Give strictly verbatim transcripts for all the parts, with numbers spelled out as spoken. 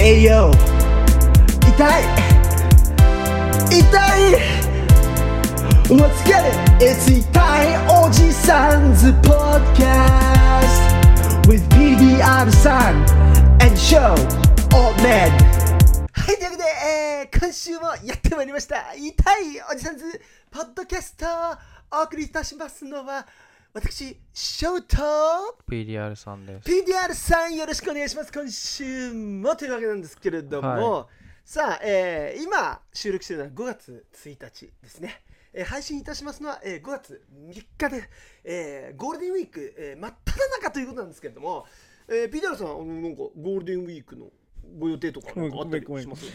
栄養痛い痛い Let's get it! It's 痛いおじさんズ Podcast with ピーディーアール さん and Show Old Man。 はい、というわけで、えー、今週もやってまいりました痛いおじさんズポッドキャスト。お送りいたしますのは私、ショーとピーディーアール さんです。 ピーディーアール さん、よろしくお願いします。今週もというわけなんですけれども、はい、さあ、えー、今収録しているのはごがつついたちですね。えー、配信いたしますのは、えー、ごがつみっかで、えー、ゴールデンウィーク、えー、真っ只中ということなんですけれども、えー、ピーディーアール さん、なんかゴールデンウィークのご予定とかなんかあったりします？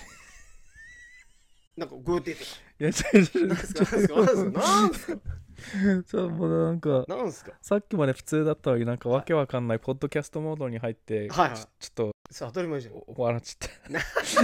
なんかご予定とか。 いや、違う違う。 なんすかなんすかなんすかちょっともうなんか、 なんすかさっきまで普通だったのになんかわけわかんないポッドキャストモードに入って、 はいはい、 ちょ、ちょっとさあ当たり前じゃん。 笑っちゃった。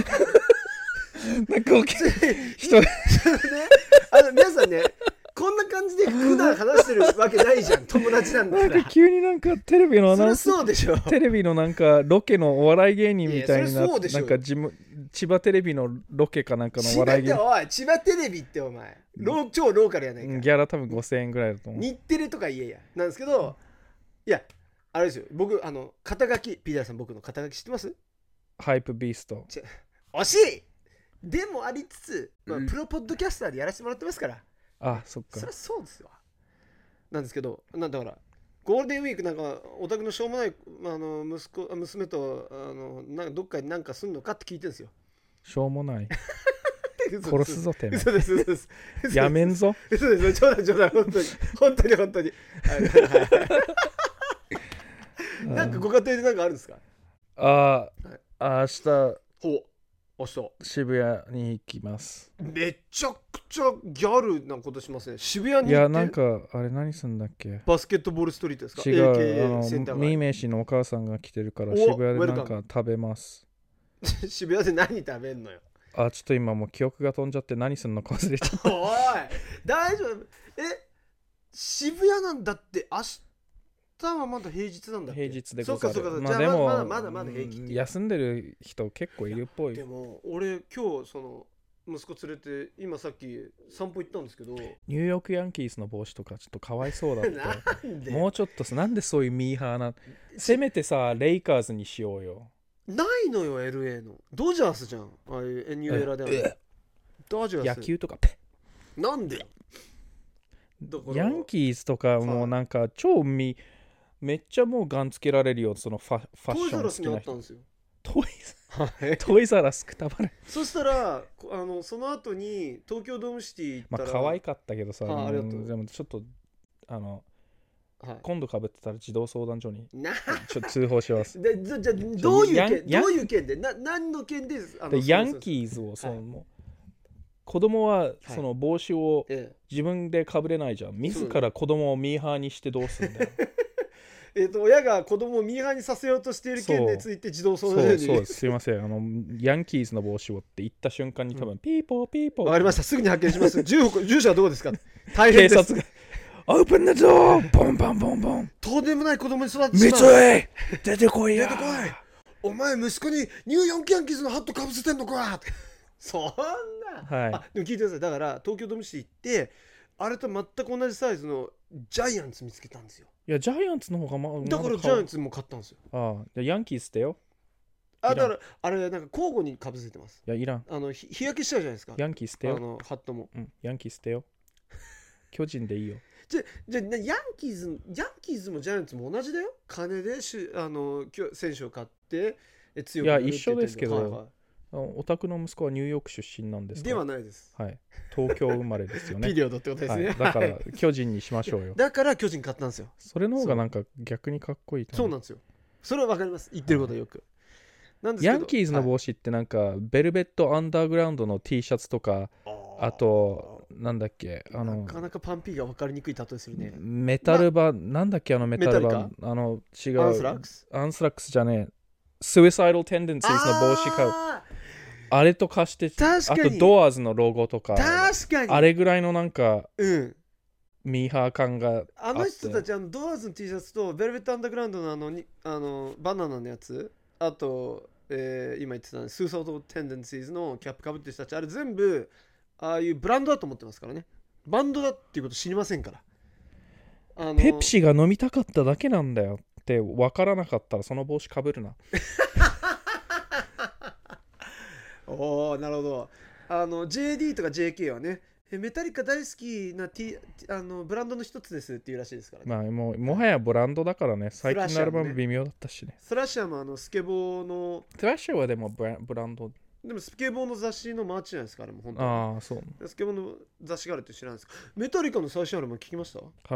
なんかおけ人ね、 あの皆さんね、こんな感じで普段話してるわけないじゃん。友達なんだから。 なんか急になんかテレビのアナウンス、 そうでしょ。 テレビのなんかロケのお笑い芸人みたいになって、なんか自分千葉テレビのロケかなんかの笑い芸人。 おい、千葉テレビってお前、ロ超ローカルやないか。 ギャラ多分ごせんえんぐらいだと思う。 日テレとか言えや。なんですけど、いや、あれですよ。僕、あの、肩書き、ピーダーさん、僕の肩書き知ってます？ ハイプビースト。 惜しいでもありつつ、まあ、プロポッドキャスターでやらせてもらってますから。 あ、そっか。 そりゃそうですよ。なんですけど、なんだからゴールデンウィークなんかお宅のしょうもないあの息子娘とあのなんかどっかになんかすんのかって聞いてるんですよ。 しょうもない殺すぞてめえ。 嘘です嘘です。 やめんぞ。 嘘です。冗談冗談本当に本当に本当に。なんかご家庭でなんかあるんですか？ ああ、はい、明日。 ほう。明日渋谷に行きます。 めちゃくちゃギャルなことしますね。渋谷に行って。 いや、なんかあれ何すんだっけ。 バスケットボールストリートですか？ 違う、あのミーメイシのお母さんが来てるから渋谷でなんか食べます。 渋谷で何食べんのよ。 あ、ちょっと今もう記憶が飛んじゃって何すんのか忘れちゃった。 おい大丈夫？え、渋谷なんだって明日はまだ平日なんだっけ？ 平日でござる。そうかそうか、 まあでもまだまだまだ平気。 休んでる人結構いるっぽい。 でも俺今日その息子連れて今さっき散歩行ったんですけど、 ニューヨークヤンキースの帽子とかちょっとかわいそうだって。 なんでもうちょっとなんでそういうミーハーな、せめてさレイカーズにしようよ。 ないのよ エルエー のドジャースじゃん、ああいうニューエラではドジャース野球とかペなんでヤンキースとかもうなんか超ミめっちゃもうガンつけられるよ、そのファ、ファッション好きな人。トイザラストイザラスくたばれ。 そしたらあのその後に東京ドームシティ行ったら、 まあ可愛かったけどさ、 あありがとう。 でもちょっとあの、はい、今度かぶってたら児童相談所にちょっと通報します。 でじゃじゃどういう件どういう件でな何の件であのヤンキーズをその、はい、もう子供はその帽子を自分でかぶれないじゃん、はい、自ら子供をミーハーにしてどうするんだよ。 えっと親が子供をミーハーにさせようとしている件について児童相談所に。 そうそうすいません、あのヤンキーズの帽子をって言った瞬間に多分、うん、ピーポーピーポー。 わかりました、すぐに発見します。住住所はどこですか？大変です。 警察がオープンだぞー、ボンボンボンボン。 とんでもない子供に育ってしまう。 三井出てこいや。 出てこい。お前息子にニューヨークヤンキーズのハットかぶせてんのか。そんな、 はい、 あでも聞いてください。だから東京ドームシティ行ってあれと全く同じサイズのジャイアンツ見つけたんですよ。 いやジャイアンツの方がまだからジャイアンツも買ったんですよ。 ああヤンキースだよ。 あだからあれなんか交互にかぶせてます。 いやいらん。 あの日焼けしちゃうじゃないですか。 ヤンキースだよ。 あのハットも、 うん、ヤンキースだよ。巨人でいいよ。 じゃじゃヤンキーズヤンキーズもジャイアンツも同じだよ。金でしあの選手を買って強くなるって言ってる。 いや一緒ですけど、はいはい、お宅の息子はニューヨーク出身なんですか？ ではないです。 はい。東京生まれですよね。 ピリオドってことですね。 はい、だから巨人にしましょうよ。 だから巨人買ったんですよ。 それの方がなんか逆にかっこいいと思う。そうなんですよ。それはわかります。言ってることはよく。 なんですけどヤンキーズの帽子ってなんか、はい、ベルベットアンダーグラウンドの T シャツとか、あとなんだっけあのなかなかパンピーが分かりにくい例えするね。 メタルバン、ま、なんだっけあのメタルバンあの違うアンスラックスアンスラックスじゃねえ Suicidal Tendencies の帽子買う。あれと貸してあとドアーズのロゴとか確かにあれぐらいのなんか、 うん、 ミーハー感があってあの人たちあのドアーズの T シャツとベルベットアンダーグラウンドのあのにあのバナナのやつあとえー、今言ってたスーサイドテンデンシーズのキャップかぶってる人たち、あれ全部ああいうブランドだと思ってますからね。バンドだっていうこと知りませんから。 あのペプシが飲みたかっただけなんだよって分からなかったらその帽子かぶるな。 おお、なるほど。あの ジェーディー とか ジェーケー はね、メタリカ大好きな、T、あのブランドの一つですっていうらしいですからね。 まあ、もうもはやブランドだからね。最近のアルバム微妙だったしね。 スラッシャーもあのスケボーのスラッシャーはでもブラ、ブランドでもスケボーの雑誌のマーチじゃないですか、あれも本当に。 ああ、そう。 スケボーの雑誌があるって知らないですか。メタリカの最新アルバム聞きました？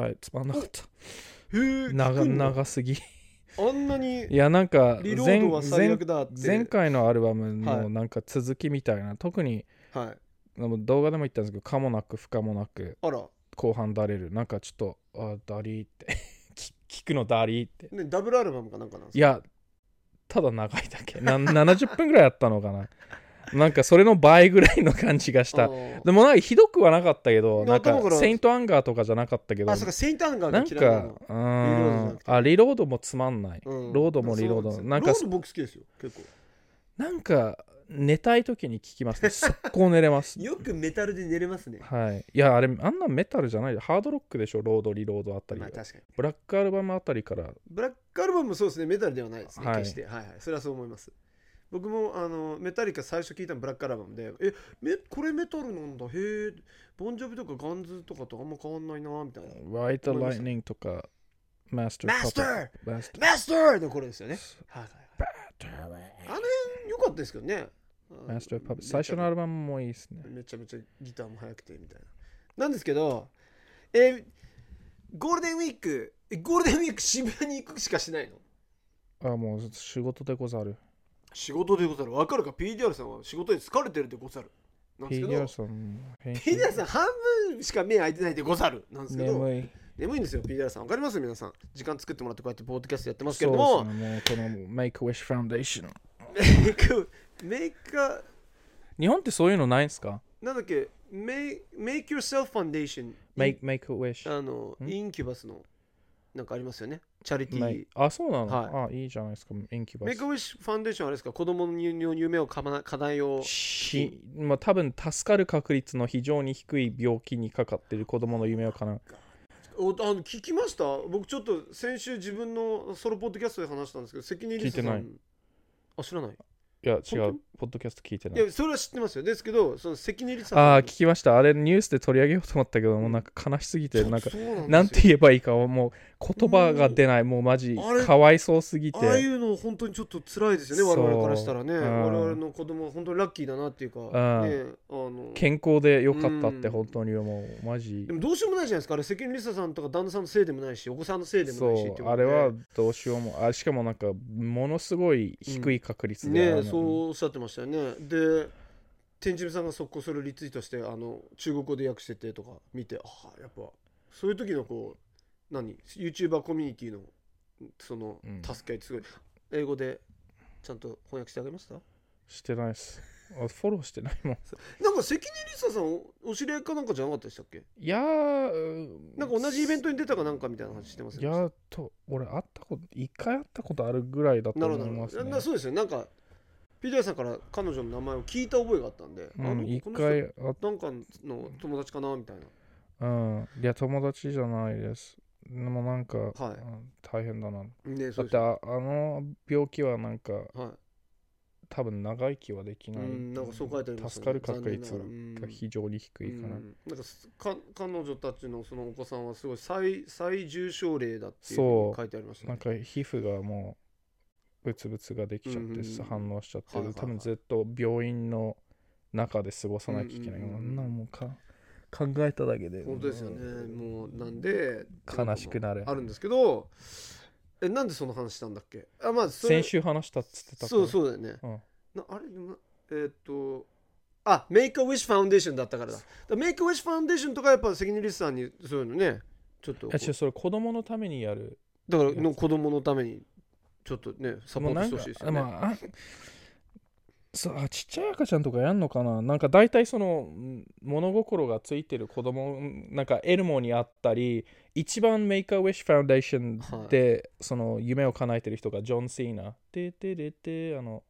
はい、つまんなかった。 へえ、 長長すぎ。 あんなに。 いや、なんかリロードは最悪だって。 前回のアルバムのなんか続きみたいな、はい、特に、 はい、 動画でも言ったんですけど、かもなく不可もなく、 あら後半だれる。なんかちょっと、あ、ダリーって。聞くのダリーって、 ね。ダブルアルバムかなんかなんですか？ いや、ただ長いだけ。なななじゅっぷんぐらいあったのかな。なんかそれの倍ぐらいの感じがした。でもなんかひどくはなかったけど、なんかセイントアンガーとかじゃなかったけど、 あ、そうか、セイントアンガーが嫌いなの。なんか、うーん、あ、リロードもつまんない。うん、ロードもリロード。なんか、 ロード僕好きですよ、結構。 なんか、寝たい時に聞きますね。速攻寝れます。 よくメタルで寝れますね。 はい。いや、あれ、あんなメタルじゃない。ハードロックでしょ、ロード、リロードあたり。 まあ、確かに。 ブラックアルバムあたりから。 ブラックアルバムもそうですね、メタルではないですね、 はい、 決して。はいはい。それはそう思います。僕もあのメタリカ最初聞いたのブラックアルバムで、え、めこれメタルなんだ、へえ、ボンジョビとかガンズとかとあんま変わんないなみたいな。 ライト・ライトニングとか、マスター・マスターマスターのこれですよね。はいはいはい。あの辺良かったですけどね。 マスター・パペット。最初のアルバムもいいですね。 めちゃめちゃギターも速くてみたいな。なんですけど、え、ゴールデンウィーク、ゴールデンウィーク渋谷に行くしかしないの？ あ、もう仕事でござる。 仕事でござる。わかるか？ ピーディーアール さんは仕事で疲れてるでござる。 ピーディーアール さん、 ピーディーアール さん半分しか目開いてないでござるなんですけど、 眠い。 眠いんですよ、ピーディーアール さん。わかります皆さん。時間作ってもらってこうやってポッドキャストやってますけれども。 そうですね、もうこの Make-A-Wish Foundation。 メイク、 日本ってそういうのないんですか？ なんだっけ、Make, Make Yourself Foundation。 Make, Make-A-Wish。 あの、インキュバスのなんかありますよね。チャリティー。 あ、そうなの、 はい、 あ、いいじゃないですか。インキュバス。 メイクウィッシュファンデーションあれですか？子供の夢をかな叶えようし、まあ、多分助かる確率の非常に低い病気にかかっている子供の夢を叶う。 おあの聞きました。僕ちょっと先週自分のソロポッドキャストで話したんですけど、関根リサさん。聞いてない。あ、知らない。 いや違う、ポッドキャスト聞いてない。 いや、それは知ってますよ。ですけど、その関根リサさん。 ああ、聞きました。あれニュースで取り上げようと思ったけど、うん、もうなんか悲しすぎて、なんか、なんて言えばいいか、もう言葉が出ない、もうマジ、かわいそうすぎて。 ああいうの本当にちょっと辛いですよね、我々からしたらね。うん、我々の子供は本当にラッキーだなっていうか、ね、 あの健康でよかったって本当に思う、マジ。 でもどうしようもないじゃないですか。あれ、関根リサさんとか旦那さんのせいでもないし、お子さんのせいでもないしっていう、ね、 あれはどうしようも、あ、しかもなんか、ものすごい低い確率で、 うん、ね、そうおっしゃってましたよね。で、天神さんが速攻それをリツイートして、あの中国語で訳しててとか見て、ああ、やっぱそういう時のこう何 YouTuber コミュニティのその助け合いってすごい、うん、英語でちゃんと翻訳してあげました？ してないです。あ、フォローしてないもん。 なんか関根リサさん お, お知り合いかなんかじゃなかったでしたっけ？ いやー、 なんか同じイベントに出たかなんかみたいな話してますよね。 いやと俺会ったこと一回会ったことあるぐらいだと思いますね。 なるほど。そうですよ。なんかピーディーアール さんから彼女の名前を聞いた覚えがあったんで、 うん、あの一回なんかの友達かなみたいな。 うん、いや友達じゃないです。でもなんか、はい、うん、大変だな。 ね、そうです。 だって あ, あの病気はなんか、 はい、 多分長生きはできない。 うん、なんかそう書いてありますね。 助かる確率が非常に低いかな。 うん、なんかか彼女たちのそのお子さんはすごい 最, 最重症例だっていうふうに書いてありましたね。 なんか皮膚がもうブツブツができちゃって、うん、反応しちゃって、はいはいはい、多分ずっと病院の中で過ごさなきゃいけない。うんうんうん、あんなもうか考えただけで本当ですよね。もうなんで悲しくなるあるんですけど、え、なんでその話したんだっけ？あ、まあそれ先週話したっつってたから。 そうそうだよね。うん、なあれえー、っとあ Make-A-Wish Foundation だったからだ。だ Make-A-Wish Foundation とかやっぱ関根リスさんにそういうのね、ちょっと。 あ、それ子供のためにやる。 だからの子供のために。ちょっとね、サポートしてほしいですよね。 まあ、そう、あ、ちっちゃい赤ちゃんとかやんのかな。なんか大体その物心がついてる子供、なんかエルモにあったり、一番メイクアウィッシュファウンデーションで、はい、その夢を叶えてる人がジョン・シーナ。でででであの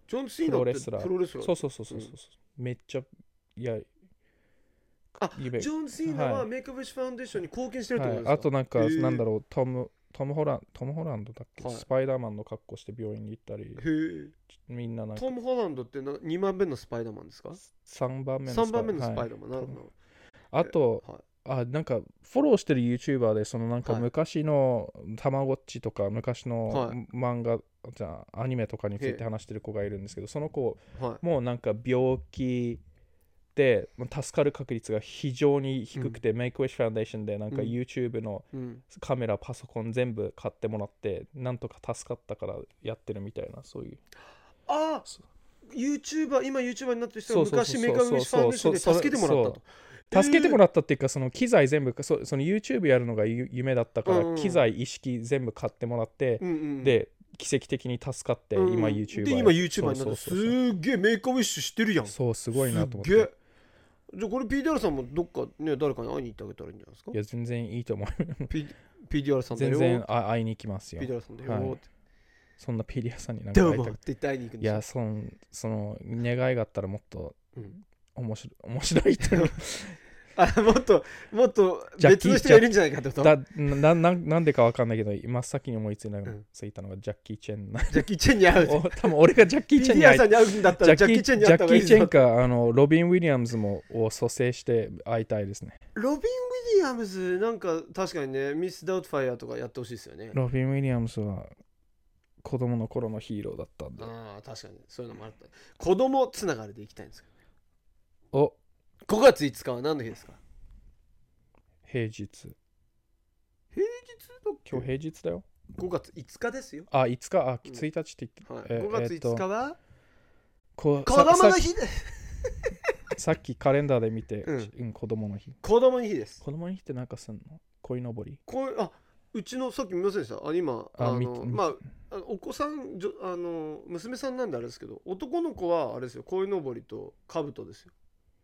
ジョン・シーナってプロレスラー。 そうそうそうそうそう、うん、めっちゃいやあジョン・シーナはメイク・ウィッシュ・ファウンデーションに貢献してるってことですか、はい、 あとなんかなんだろうトムトムホラントムホランドだっけ、はい、スパイダーマンの格好して病院に行ったり。へみんななんかトムホランドってにばんめのスパイダーマンですか？ さんばんめのスパイダーマン。さんばんめのスパイダーマン、はい、なるほど。 あと、はい、あなんかフォローしてる YouTuber でそのなんか昔のたまごっちとか昔の漫画、はい、じゃあアニメとかについて話してる子がいるんですけど、その子、はい、もうなんか病気で助かる確率が非常に低くて、うん、メイクウィッシュファウンデーションでなんか YouTube のカメラ、うん、パソコン全部買ってもらってなんとか助かったからやってるみたいな、そういう。 ああ YouTuber 今 YouTuber になってる人が昔メイクウィッシュファウンデーションで助けてもらったと。 助けてもらったっていうか、その機材全部 そ, その YouTube やるのが夢だったから、うんうん、機材一式全部買ってもらって、うんうん、で奇跡的に助かって、うん、今 YouTuber で今 YouTuber になってすっげえメイクウィッシュしてるやん。 そうすごいなと思って。 すげえ。じゃあこれ ピーディーアール さんもどっかね誰かに会いに行ってあげたらいいんじゃないですか。 いや全然いいと思う。 P、ピーディーアール さんだよ。 全然会いに行きますよ。 ピーディーアール さんだよ、はい、 そんな ピーディーアール さんになんか会いたくどうもって言って会いに行くんですよ。 いやそのその願いがあったらもっと、うん、面白い面白いってあもっともっと別の人がいるんじゃないかってことだな, な, なんでか分かんないけど真っ先に思いついたのが、うん、ついたのがジャッキー・チェン。 ジャッキー・チェンに会う多分俺がジャッキー・チェンに会うピーディーアール さんに会うんだったらジャッキー・チェンに会った方がいいぞ。 ジャッキー・チェンかあのロビン・ウィリアムズもを蘇生して会いたいですね。 ロビン・ウィリアムズなんか確かにねミス・ダウト・ファイアとかやってほしいですよね。 ロビン・ウィリアムズは子供の頃のヒーローだったんで。 ああ確かにそういうのもあった。子供つながりでいきたいんですけど。おごがついつかは何の日ですか？ 平日。 平日だっけ？ 今日平日だよ。 ごがついつかですよ。 あ、いつか、あ、ついたちって言って、 うんはいえー、ごがついつかは、 えー、子供の日でさっきカレンダーで見て、うんうん、子供の日。 子供の日です。 子供の日ってなんかすんの？鯉のぼり。 こあ、うちのさっき見ませんでした？あ、今あのまあお子さんあの娘さんなんであれですけど、男の子はあれですよ、鯉のぼりと兜ですよ。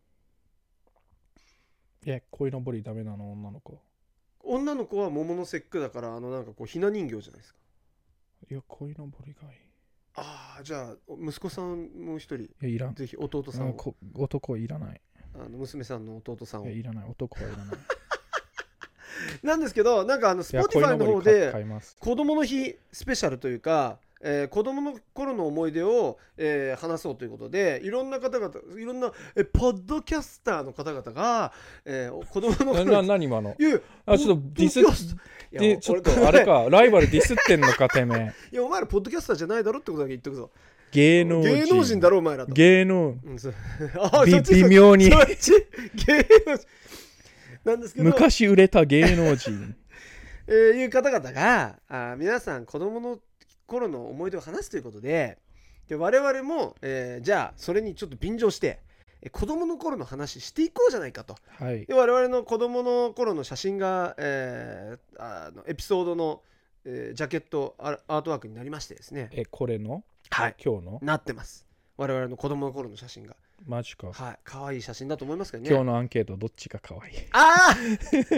いや、鯉のぼりダメなの？女の子。 女の子は桃の節句だから、あのなんかこうひな人形じゃないですか。 いや、鯉のぼりがいい。 ああ、じゃあ息子さんもう一人。いや、いらん。 ぜひ弟さんを。 男いらない。 あの娘さんの弟さんを。 いや、いらない。男はいらない。 なんですけど、なんかあの Spotify の方で子供の日スペシャルというか、えー、子供の頃の思い出を、えー、話そうということで、いろんな方々、いろんなえポッドキャスターの方々が、えー、子供の頃な何今のいやあちょっとディスでちょっとあれかライバルディスってんのかてめえ。 いやお前らポッドキャスターじゃないだろってことだけ言っとくぞ。 芸能人芸能人だろお前らと。 芸能、うん、 あび微妙にそっち芸能人なんですけど、 昔売れた芸能人えー、いう方々があ皆さん子供の頃の思い出を話すということで、で我々も、えー、じゃあそれにちょっと便乗して、えー、子供の頃の話していこうじゃないかと、 はい、 で我々の子供の頃の写真が、えー、あのエピソードの、えー、ジャケットアートワークになりましてですね。 えこれのはい今日のなってます。我々の子供の頃の写真がマジか。 はい、可愛い写真だと思いますけどね。 今日のアンケートどっちが可愛い？ ああ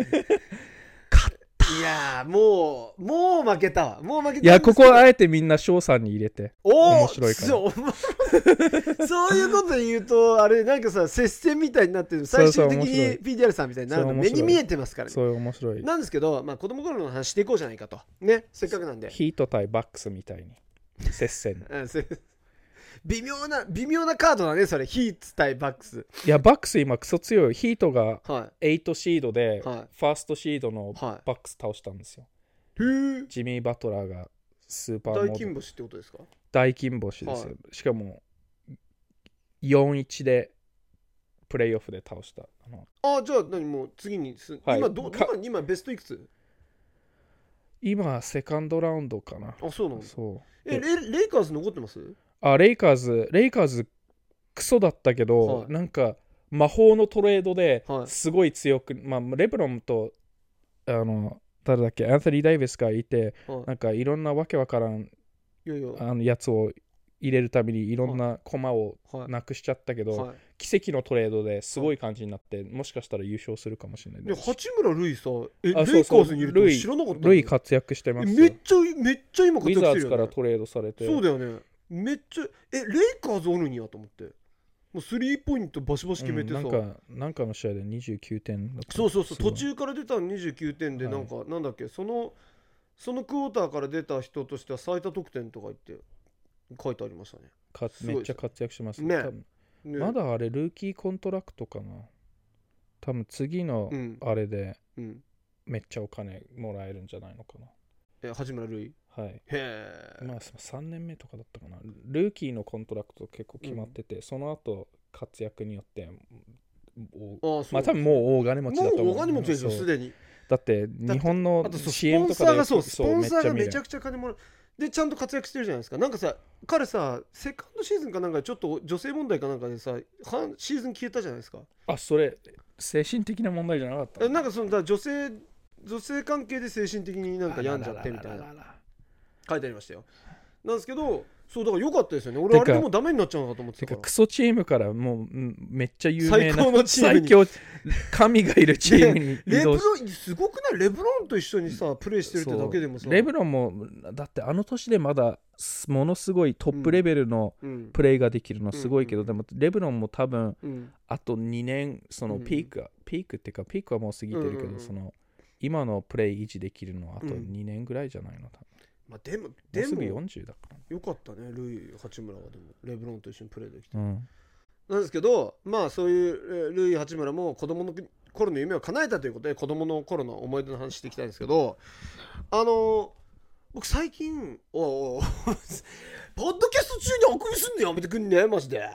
いやもうもう負けたわもう負けた。 いやここはあえてみんな翔さんに入れて面白いから。 そうそういうことで言うとあれなんかさ接戦みたいになってる。最終的に ピーディーアール さんみたいになるの目に見えてますからね。 そう面白いなんですけど、まあ子供頃の話していこうじゃないかとね。せっかくなんでヒート対バックスみたいに接戦微妙な微妙なカードだねそれ。ヒート対バックス。 いやバックス今クソ強い。ヒートがはちシードで、はい、ファーストシードのバックス倒したんですよ。 へー。 ジミー・バトラーがスーパーモード大金星ってことですか？ 大金星ですよ、はい、しかも よんたいいち でプレイオフで倒した。あのあじゃあ何もう次にす、はい、今ど今今ベストいくつ？ 今セカンドラウンドかな。 あそうなんだ。 そうえ レ, レイカーズ残ってます？ あレイカーズレイカーズクソだったけど、はい、なんか魔法のトレードですごい強く、はい、まあレブロンとあの誰だっけアンソニー・デイビスがいて、はい、なんかいろんなわけわからんいやいやあのやつを入れるためにいろんな駒をなくしちゃったけど、はいはい、奇跡のトレードですごい感じになって、はい、もしかしたら優勝するかもしれないです。 八村塁さえレイカーズにいるって知らなかった。 塁活躍してますよ。 めっちゃめっちゃ今活躍してるよね。 ウィザーズからトレードされて。 そうだよね。 めっちゃえレイカーズおるんやと思って、もうスリーポイントバシバシ決めてさ、うん、 なんかなんかの試合でにじゅうきゅうてんだった。 そうそうそう、途中から出たのにじゅうきゅうてんで、なんか、はい、なんだっけ、そのそのクォーターから出た人としては最多得点とか言って書いてありましたね。 かめっちゃ活躍しますね。 ね、まだあれルーキーコントラクトかな、多分次のあれでめっちゃお金もらえるんじゃないのかな、 うんうん、え八村塁、 はい、 へえ、 まあさんねんめとかだったかな。ルーキーのコントラクト結構決まってて、うん、その後活躍によってあまあ多分もう大金持ちだと思う。 もう大金持ちですよすでに。 だって日本の シーエム とかでそうスポンサーがめちゃくちゃ金もらうでちゃんと活躍してるじゃないですか。なんかさ彼さセカンドシーズンかなんかちょっと女性問題かなんかでさシーズン消えたじゃないですか。 あそれ精神的な問題じゃなかった。 なんかそのだ女性女性関係で精神的になんか病んじゃってみたいな書いてありましたよ。なんですけどそうだから良かったですよね。俺あれでもうダメになっちゃうのかと思ってたから。 てかクソチームからもうめっちゃ有名な最高のチームに最強神がいるチームにレブロンすごくないレブロンと一緒にさプレーしてるってだけでもさレブロンもだってあの年でまだものすごいトップレベルのプレーができるのすごいけど、うん、でもレブロンも多分、うん、あとにねんそのピーク、うん、ピークっていうかピークはもう過ぎてるけど、うんうん、その今のプレー維持できるのはあとにねんぐらいじゃないの多分。 まあ、でもでももうすぐよんじゅうだからよかったねルイ八村がでもレブロンと一緒にプレーできて、 うん、 なんですけどまあそういうルイ八村も子供の頃の夢を叶えたということで子供の頃の思い出の話していきたいんですけど、あの僕最近おおポッドキャスト中にあくびすんのやめてくんねマジで。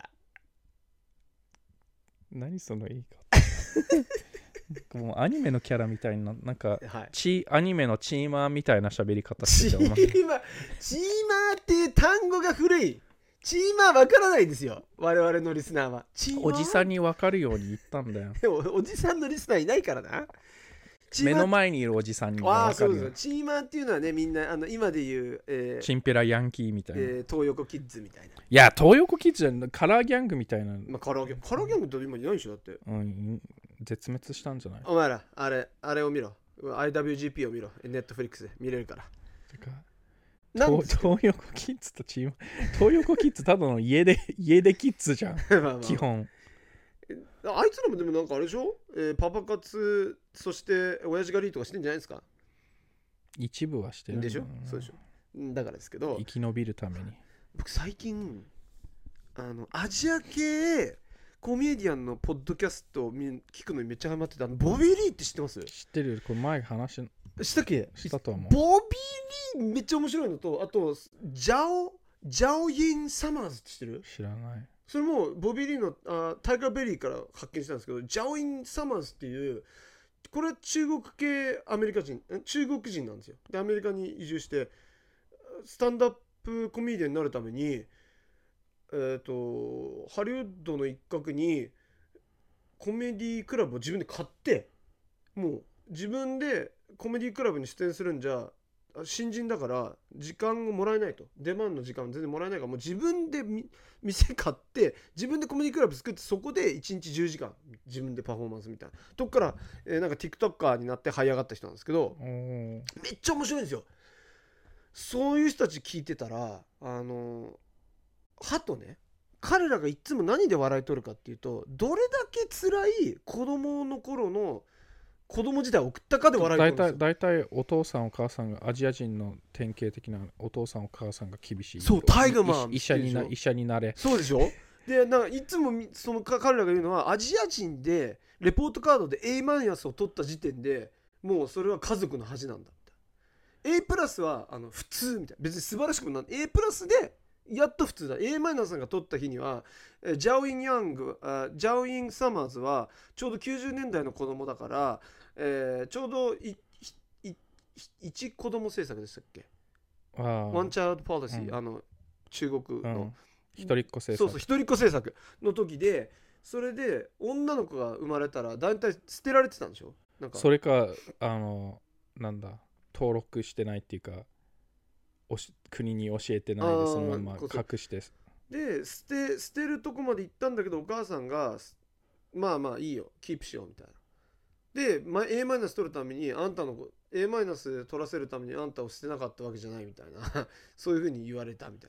何その言い方もうアニメのキャラみたいななんか、はい、チアニメのチーマーみたいな喋り方してた。チーマーチーマーっていう単語が古い。チーマーわからないですよ我々のリスナーは。チーマーおじさんにわかるように言ったんだよ。 でもおじさんのリスナーいないからな。 目の前にいるおじさんにわかるよ。あそうです。 チーマーっていうのはねみんなあの今で言う、えー、チンペラヤンキーみたいな、 えー、東横キッズみたいな。いや東横キッズじゃんカラーギャングみたいな、 まあ、カラーギャングカラーギャングって今いないでしょだって、 うん、絶滅したんじゃない。 お前らあれあれを見ろ アイダブリュージーピー を見ろネットフリックスで見れるから。てか東, 東横キッズとチーム東横キッズただの家で家でキッズじゃんまあ、まあ、基本あいつらもでもなんかあれでしょ、えー、パパ活そして親父狩りとかしてんじゃないですか。 一部はしてるんでしょ。そうでしょ。だからですけど生き延びるために僕最近あのアジア系コメディアンのポッドキャストを聞くのにめっちゃハマってた。ボビー・リーって知ってます？ 知ってる。これ前話ししたっけ？ したと思う。 ボビー・リーめっちゃ面白いのとあとジャオジャオイン・サマーズって知ってる？ 知らない。 それもボビー・リーのあタイガーベリーから発見したんですけどジャオイン・サマーズっていうこれは中国系アメリカ人中国人なんですよ。でアメリカに移住してスタンダップコメディアンになるためにえーとハリウッドの一角にコメディクラブを自分で買ってもう自分でコメディクラブに出演するんじゃ新人だから時間をもらえないと出番の時間全然もらえないからもう自分で店買って自分でコメディクラブ作ってそこでいちにちじゅうじかん自分でパフォーマンスみたいなとこから、えー、なんか TikToker になって這い上がった人なんですけどめっちゃ面白いんですよ。そういう人たち聞いてたらあのはとね彼らがいつも何で笑い取るかっていうとどれだけ辛い子供の頃の子供時代を送ったかで笑い取るんですよ。 だいたいお父さんお母さんがアジア人の典型的なお父さんお母さんが厳しい。 そうタイガーマン医者にな医者になれ。 そうでしょ。でなんかいつもその彼らが言うのはアジア人でレポートカードで A マイナスを取った時点でもうそれは家族の恥なんだみたいな。A プラスはあの普通みたいな別に素晴らしくもない A プラスでやっと普通だ。 A マイナスさんが取った日にはジャオイン・ヤングジャオイン・サマーズはちょうどきゅうじゅうねんだいの子供だから、えー、ちょうどいいいち子供政策でしたっけ。ワンチャイルドポリシー、うん、あの中国の、うん、 一人っ子政策。 そうそう一人っ子政策の時でそれで女の子が生まれたら大体捨てられてたんでしょ。なんかそれかあのなんだ登録してないっていうかおし国に教えてないでそのまま隠してで捨て捨てるとこまで行ったんだけどお母さんがまあまあいいよキープしようみたいなで、まあ、A マイナス取るためにあんたの A マイナス取らせるためにあんたを捨てなかったわけじゃないみたいなそういう風に言われたみたいな。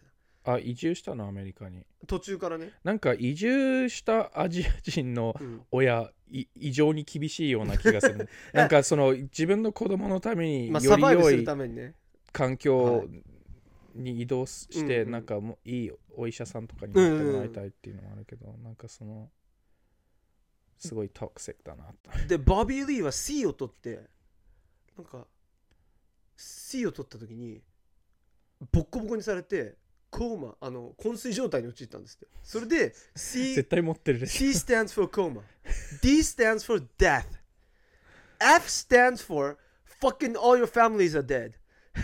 あ、移住したのアメリカに。 途中からね。 なんか移住したアジア人の親、うん、い異常に厳しいような気がする。なんかその自分の子供のためにより良い環境に移動して、なんかもういいお医者さんとかになってもらいたいっていうのもあるけど、うんうん、なんかそのすごいトクシックだなと。 で、ボビー・リーは C を取って、なんか C を取った時にボッコボコにされて、コーマ、あの昏睡状態に陥ったんですって。それで C 絶対持ってるでしょ。 C stands for coma, D stands for death, F stands for fucking all your families are dead.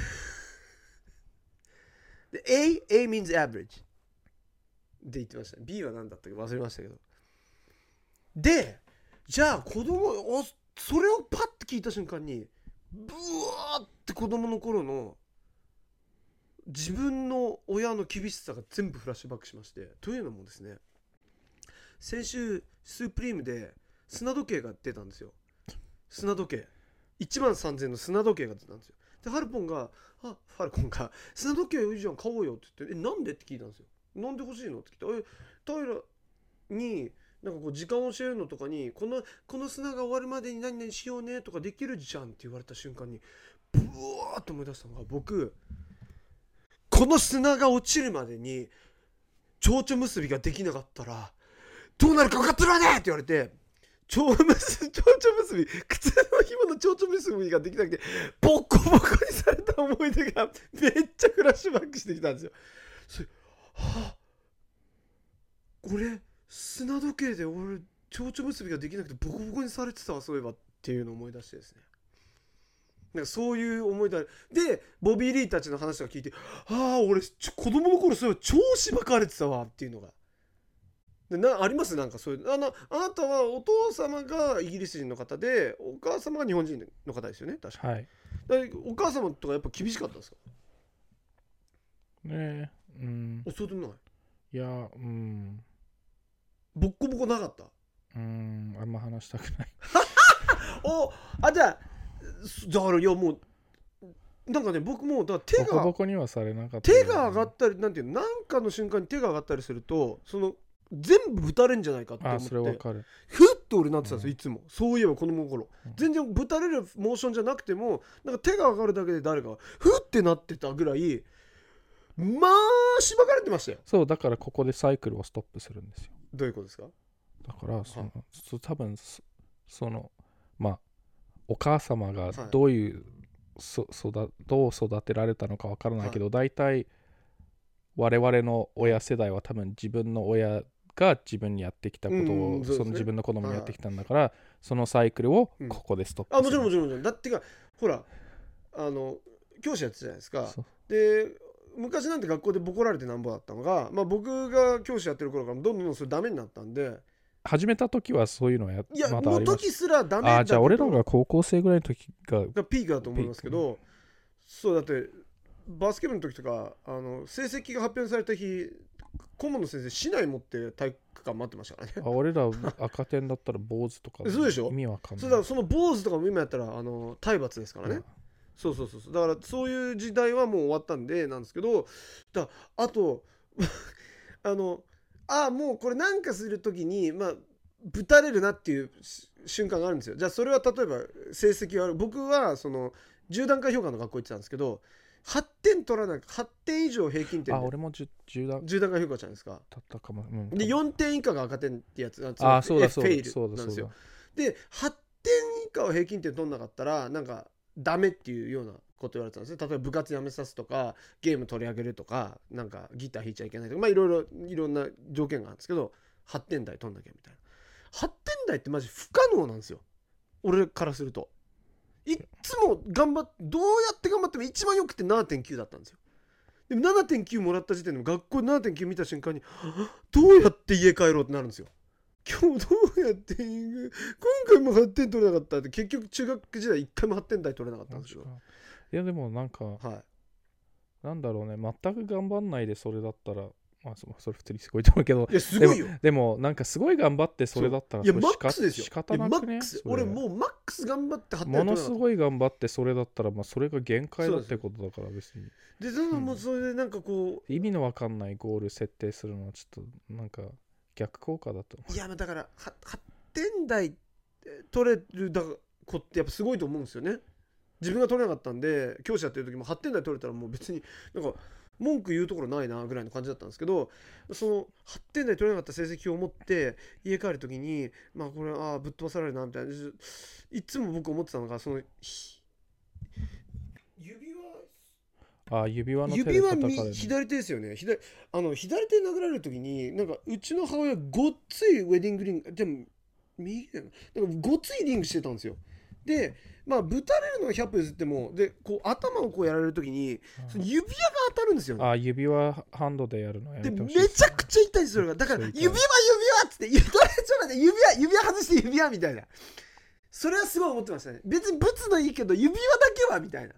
A, A means average って言ってました。 B は何だったか忘れましたけど。で、じゃあ子供おそれをパッと聞いた瞬間にブワーって子供の頃の自分の親の厳しさが全部フラッシュバックしまして、というのもですね、先週スープリームで砂時計が出たんですよ。砂時計いちまんさんぜんえんの砂時計が出たんですよ。でハルポンがあハルポンが砂時計いいじゃん買おうよって言って、えなんでって聞いたんですよ。なんで欲しいのって聞いて、え平になんかこう時間を教えるのとかにこのこの砂が終わるまでに何々しようねとかできるじゃんって言われた瞬間にブワーって思い出したのが、僕この砂が落ちるまでに蝶々結びができなかったらどうなるか分かってるわねって言われて、蝶々結び靴の紐の蝶々結びができなくてボコボコにされた思い出がめっちゃフラッシュバックしてきたんですよ。それはあ、これ砂時計で俺蝶々結びができなくてボコボコにされてたわそういえばっていうのを思い出してですね、なんかそういう思い出でボビー・リーたちの話を聞いて、ああ俺ちょ子供の頃そういえば超しばかれてたわっていうのがでなあります。なんかそういうあのあなたはお父様がイギリス人の方でお母様が日本人の方ですよね確か、 はい、 お母様とかやっぱ厳しかったんですかねえ、うん、 そうでもない。 いや、うん、 ボッコボコなかった。 うん、あんま話したくないおあじゃあだからいやもうなんかね僕もだから手がボコボコにはされなかった、 ね、手が上がったりなんていうのなんかの瞬間に手が上がったりするとその全部ぶたれんじゃないかって思って、 あそれわかる。 ふっと俺なってたんですよ、うん、いつもそういえば子供の頃、うん、全然ぶたれるモーションじゃなくてもなんか手が上がるだけで誰かがふってなってたぐらいまあしばかれてましたよ。 そうだからここでサイクルをストップするんですよ。 どういうことですか。 だからそのそ多分そのまあお母様がどういう、はい、そ育どう育てられたのかわからないけど、はい、大体我々の親世代は多分自分の親が自分にやってきたことを、うんうん そ, ね、その自分の子供にやってきたんだから、はい、そのサイクルをここでストップする、 うん、あもちろんもちろんもちろんだってかほらあの教師やってたじゃないですか。で昔なんて学校でボコられてなんぼだったのが、まあ、僕が教師やってる頃からどんどんそれダメになったんで始めた時はそういうのやいや、ま、の時すらダメだけどあじゃあ俺らが高校生ぐらいの時ががピークだと思いますけど、そうだってバスケ部の時とかあの成績が発表された日顧問の先生市内持って体育館待ってましたからね。 あ俺ら赤点だったら坊主とかそうでしょ。 意味わかんない。 そうだその坊主とかも今やったらあの体罰ですからね、うん、そうそうそうそうだからそういう時代はもう終わったんでなんですけどだあとあのあもうこれなんかするときにまあぶたれるなっていう瞬間があるんですよ。じゃあそれは例えば成績がある僕はそのじゅう段階評価の学校行ってたんですけどはってん取らなくはってん以上平均点であ俺も 10, 10, 段じゅう段階評価じゃないですか。 だったかも、うん、 でよんてん以下が赤点ってやつなんですよ。あそうだそうだそうだなんですよ。ではってん以下を平均点取んなかったらなんかダメっていうようなこと言われてたんですね。例えば部活やめさすとかゲーム取り上げるとかなんかギター弾いちゃいけないとかまあいろいろいろんな条件があるんですけどはってん台取んなきゃみたいな。はってん台ってマジ不可能なんですよ俺からすると。いっつも頑張っどうやって頑張っても一番よくて ななてんきゅう だったんですよ。でも ななてんきゅう もらった時点で学校で ななてんきゅう 見た瞬間にどうやって家帰ろうってなるんですよ。今日どうやって今回もはってん取れなかったって結局中学時代いっかいもはってん台取れなかったんですよ。 いやでもなんか、はい、なんだろうね全く頑張んないでそれだったらまあそそれ普通にすごいと思うけど、 いやすごいよ。 でも、でもなんかすごい頑張ってそれだったらいやそれマックスですよ。 仕方なくね。 マックス俺もうマックス頑張ってはってものすごい頑張ってそれだったらまあそれが限界だってことだから別に。 でそのもうそれでなんかこう意味のわかんないゴール設定するのはちょっとなんか逆効果だと思う。 いやだからははってん台取れるだ子ってやっぱすごいと思うんですよね。自分が取れなかったんで教師やってる時もはってん台取れたらもう別になんか文句言うところないなぐらいの感じだったんですけど、そのはってん台取れなかった成績を持って家帰る時にまあこれああぶっ飛ばされるなみたいな、いつも僕思ってたのがその指輪あ指輪の手で指叩かれる。 輪左手ですよね。左あの左手殴られる時になんかうちの母親ごっついウェディングリングでも右だよなんかごっついリングしてたんですよ。でまあぶたれるのはひゃく歩譲ってもでこう頭をこうやられる時に、その指輪が当たるんですよね。 あ指輪ハンドでやるのやめてほしいでめちゃくちゃ痛いですそれが。だから指輪指輪っつって指輪ちょっと待って指輪指輪外して指輪みたいな。それはすごい思ってましたね。別にぶつのいいけど指輪だけはみたいな。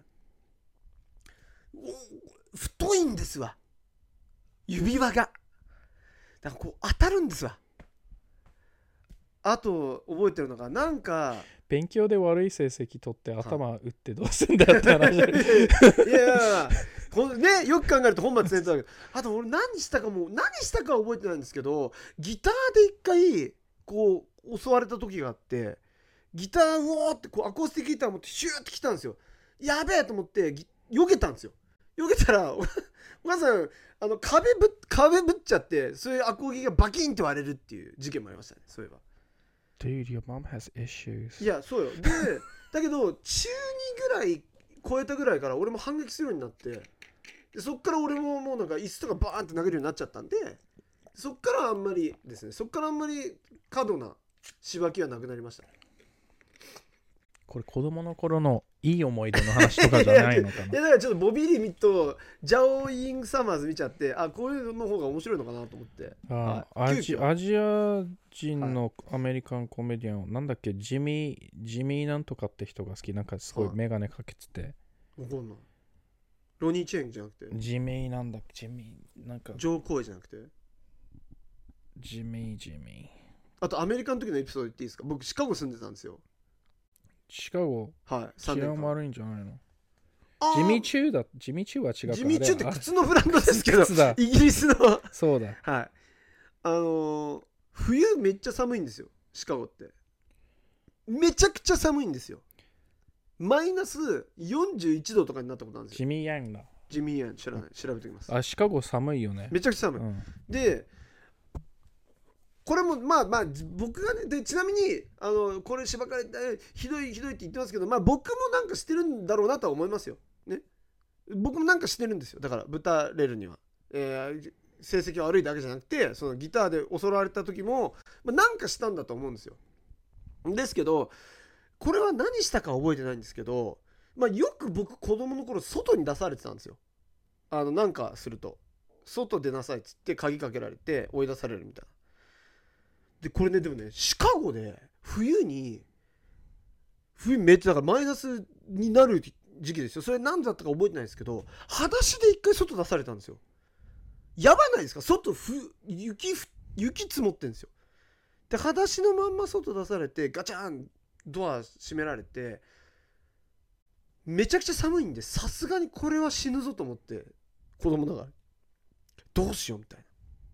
太いんですわ指輪が。だからこう当たるんですわ。あと覚えてるのがなんか勉強で悪い成績取って頭打ってどうすんだよって話。 いやいやこのねよく考えると本末転倒だけど、あと俺何したかも何したかは覚えてないんですけど、ギターで一回こう襲われた時があって、ギターうおーってこうアコースティックギター持ってシューって来たんですよ。やべえと思ってよけたんですよ。よけたらお母さんあの壁ぶ壁ぶっちゃって、そういうアコギがバキンって割れるっていう事件もありましたね。そういえば。 Dude, your mom has issues. いやそうよ。でだけど中にぐらい超えたぐらいから俺も反撃するようになって、でそっから俺ももうなんか椅子とかバーンって投げるようになっちゃったんで、そっからあんまりですねそっからあんまり過度なしばきはなくなりました。 これ子供の頃のいい思い出の話とかじゃないのかな。 いやだからちょっとボビー・リミットジャオイング・サマーズ見ちゃって、あこういうの方が面白いのかなと思って。 あ、 はい、 アジアジア人のアメリカンコメディアン、はい、なんだっけジミージミーなんとかって人が好き、なんかすごいメガネかけてて、 わかんない。ロニー・チェンじゃなくてジミーなんだっけジミーなんかジョー・コイじゃなくてジミージミー。 あとアメリカの時のエピソード言っていいですか。僕シカゴ住んでたんですよ。 シカゴ、 はい、 治安悪いんじゃないの。ジミーチューだ、ジミーチューは違うから。 ジミーチューって靴のブランドですけどイギリスのそうだ。 はい。あのー、冬めっちゃ寒いんですよシカゴって。めちゃくちゃ寒いんですよ。マイナスよんじゅういちどとかになったことあるんですよ。 ジミーヤンだ。 ジミーヤン知らない、調べておきます。 あシカゴ寒いよね。 めちゃくちゃ寒い、うん、でこれもまあまあ僕がねでちなみにあのこれしばかれてひどいひどいって言ってますけど、まあ僕もなんかしてるんだろうなとは思いますよね。僕もなんかしてるんですよ。だからぶたれるには、えー、成績悪いだけじゃなくてそのギターで襲われた時も、まあ、なんかしたんだと思うんですよ。ですけどこれは何したか覚えてないんですけど、まあ、よく僕子供の頃外に出されてたんですよ。あのなんかすると外出なさいっつって鍵かけられて追い出されるみたいな。でこれねでもねシカゴで冬に冬めっちゃだからマイナスになる時期ですよ。それ何だったか覚えてないですけど裸足で一回外出されたんですよ。やばないですか。外ふ雪ふ雪積もってんですよ。で裸足のまんま外出されてガチャンドア閉められてめちゃくちゃ寒いんでさすがにこれは死ぬぞと思って子供だからどうしようみたいな。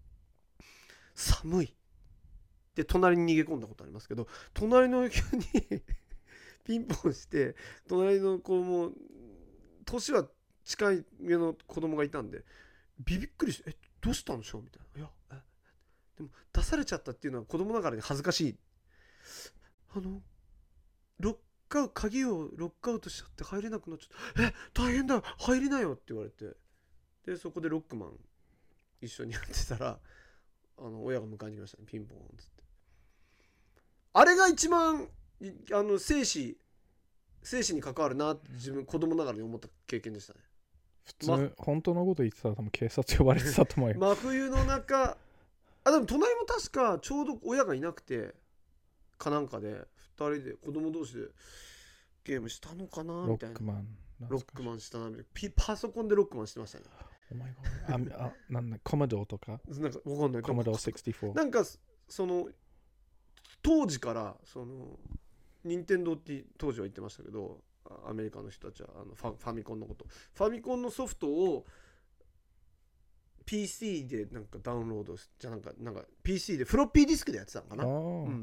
寒いで隣に逃げ込んだことありますけど、隣の人にピンポンして隣の子も年は近い上の子供がいたんでビビっくりしてえどうしたんでしょうみたいな。いやえでも出されちゃったっていうのは子供ながらに恥ずかしい。あのロックアウト鍵をロックアウトしちゃって入れなくなっちゃった。え大変だ入りなよって言われて、でそこでロックマン一緒にやってたらあの親が迎えに来ましたね。ピンポンっつって。あれが一番あの生死生死に関わるなって自分子供ながらに思った経験でしたね。 普通、ま、本当のこと言ってたら多分警察呼ばれてたと思うよ。 真冬の中あでも隣も確かちょうど親がいなくてかなんかでふたりで子供同士でゲームしたのかなみたいな。 ロックマンロックマンしたなみたいな。パソコンでロックマンしてましたね。 お前がああなんだコモドーとかなんかわかんないコモドーろくじゅうよんなんかその当時からその任天堂って当時は言ってましたけどアメリカの人たちはあのファ、ファミコンのことファミコンのソフトを ピーシー でなんかダウンロードじゃなんかなんか ピーシー でフロッピーディスクでやってたのかな、うん、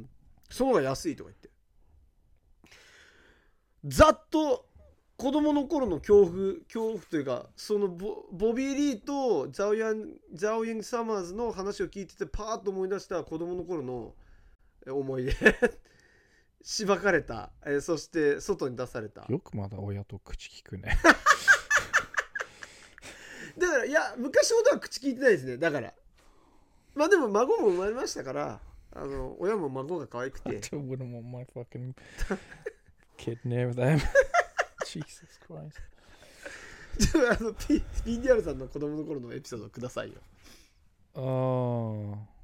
その方が安いとか言ってざっと子供の頃の恐怖恐怖というかその ボ, ボビー・リーとザオヤンザオヤン・サマーズの話を聞いててパーッと思い出した子供の頃の思い出しばかれた、えー、そして外に出された。 よくまだ親と口聞くねだからいや昔ほどは口聞いてないですね。だからまあでも孫も生まれましたからあの親も孫が可愛くて I wouldn't want my fucking kid near them Jesus Christ ちょっとあの P ピーディーアール さんの子供の頃のエピソードくださいよ。 ああ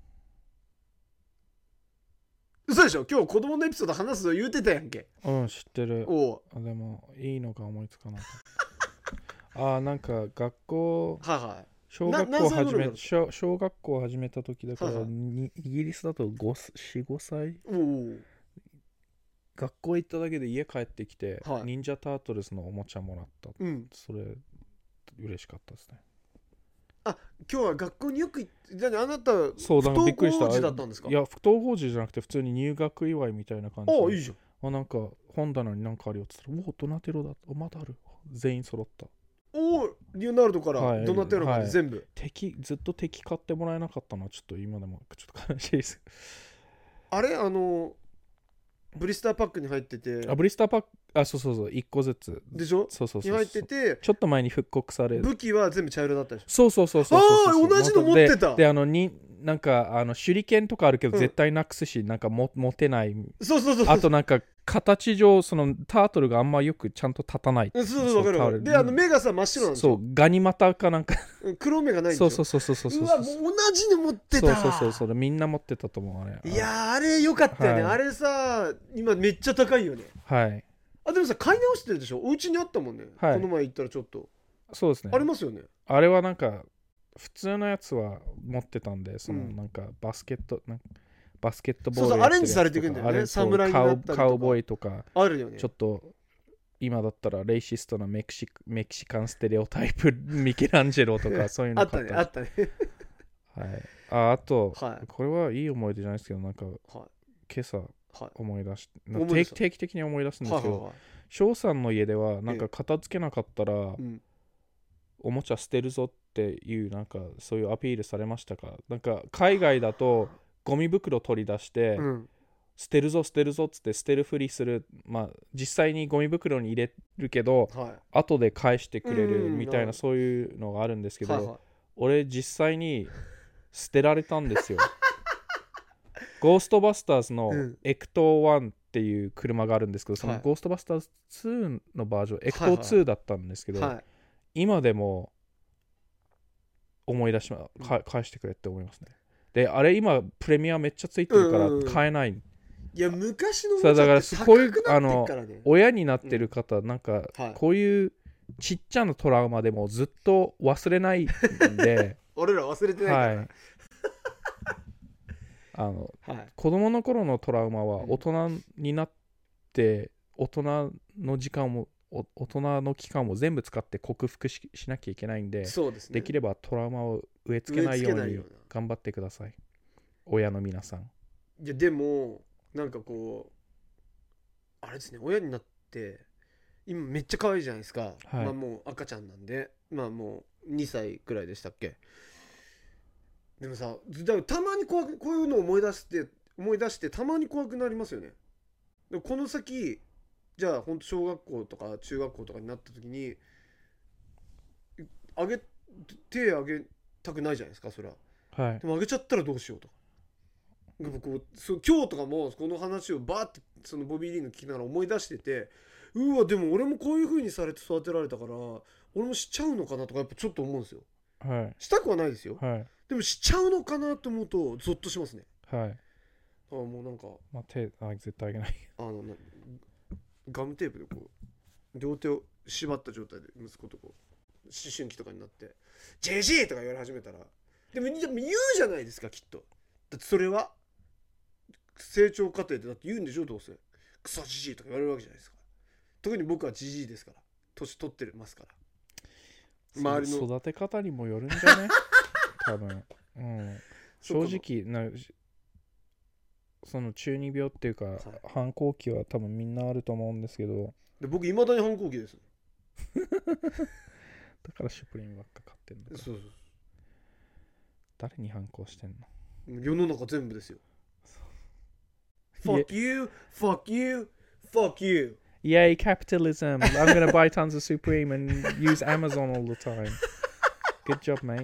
嘘でしょ。今日子供のエピソード話すと言うてたやんけ。 うん知ってる。 おあでもいいのか思いつかなかったあなんか学校はいはい小学校始め小小学校始めた時だから、はいはい、にイギリスだとよん、ごさいおお学校行っただけで家帰ってきて、 はい、 忍者タートルズのおもちゃもらった、 うん、 それ嬉しかったですね。 あ今日は学校によく行ってじゃああなた不登校児だったんですか。 いや不登校児じゃなくて普通に入学祝いみたいな感じで。 ああいいじゃん。 あなんか本棚に何かあるよって言ったらおドナテロだまだある全員揃った。 おおリオナルドからドナテロまで全部、 はいはい、敵ずっと敵買ってもらえなかったのはちょっと今でもちょっと悲しいです。 あれあのブリスターパックに入っててあブリスターパックあそうそうそういっこずつでしょ。 そうそうそうそうに入っててちょっと前に復刻される武器は全部茶色だったでしょ。 そうそうそうそうそうそうああ同じの持ってた。 で, であのになんかあの手裏剣とかあるけど絶対なくすし、うん、なんかも持てない。 そうそうそうそう。 あとなんか形上そのタートルがあんまよくちゃんと立たない。 そうそうそう分かる。であの目がさ真っ白なんですよ。 そうガニ股かなんか黒目がないんですよ。 そうそうそうそうそう。 うわもう同じの持ってた。 そうそうそうそうみんな持ってたと思うあれ。 いやあれよかったよね、はい、あれさ今めっちゃ高いよね。 はいあでもさ買い直してるでしょ。お家にあったもんね、はい、この前行ったらちょっとそうですねありますよね。 あれはなんか普通のやつは持ってたんでそのなんかバスケットなんかバスケットボールそうそうアレンジされていくんだよね。侍になったりとかカウボーイとかあるよね。 ちょっと今だったらレイシストなメキシメキシカンステレオタイプミケランジェロとかそういうの買ったあったねあったねはい、ああと、 はい、 これはいい思い出じゃないですけどなんか、はい、今朝思い出し、はい、定, 定期的に思い出すんですけど翔さんの家ではなんか片付けなかったら、うん、おもちゃ捨てるぞっていうなんかそういうアピールされましたか。なんか海外だとゴミ袋取り出して、うん、捨てるぞ捨てるぞっつって捨てるふりする。まあ実際にゴミ袋に入れるけど、はい、後で返してくれるみたいな、うん、そういうのがあるんですけど、はいはい、俺実際に捨てられたんですよゴーストバスターズのエクトワンっていう車があるんですけど、そのゴーストバスターズツーのバージョン、はい、エクトツーだったんですけど、はいはい、今でも思い出しま、か返してくれって思いますね。であれ今プレミアめっちゃついてるから買えない、うんうんうん、 いや昔のものって高くなってっからね。 こういうあの親になってる方、うん、なんかこういうちっちゃなトラウマでもずっと忘れないんで俺ら忘れてないから、はいあのはい、子供の頃のトラウマは大人になって大人の時間も大人の期間も全部使って克服 し, しなきゃいけないんで、 そうですね、 できればトラウマを植え付けないように頑張ってください親の皆さん。 いやでもなんかこうあれですね、親になって今めっちゃ可愛いじゃないですか、はい、まあもう赤ちゃんなんでまあもうにさいくらいでしたっけ。でもさだからたまに怖くこういうのを思い出して思い出してたまに怖くなりますよね。でもこの先じゃあ本当小学校とか中学校とかになった時にあげ手あげたくないじゃないですかそれは、 はい、 でもあげちゃったらどうしようとかこうそう今日とかもこの話をバーってそのボビー・リーの聞きながら思い出してて、うわでも俺もこういう風にされて育てられたから俺もしちゃうのかなとかやっぱちょっと思うんですよ、 はい、 したくはないですよ、 はい、 でもしちゃうのかなと思うとゾッとしますね。 はい。 あもうなんか、 まあ、手あ絶対あげない。 あのなガムテープでこう両手を縛った状態で息子とこう春期とかになってジェージーとか言われ始めたらでも言うじゃないですかきっと。だってそれは成長過程でだって言うんでしょどうせクソジジイとか言われるわけじゃないですか。特に僕はジジイですから年取ってますから。 周りの育て方にもよるんじゃね多分、うん、正直なその中二病っていうか、はい、反抗期は多分みんなあると思うんですけどで僕いまだに反抗期ですだからシュプリームばっか買ってんのか。 そうそう誰に反抗してんの。 世の中全部ですよ。Fuck you, fuck you, fuck you. Yay, capitalism. I'm gonna buy tons of Supreme and use Amazon all the time. Good job, mate.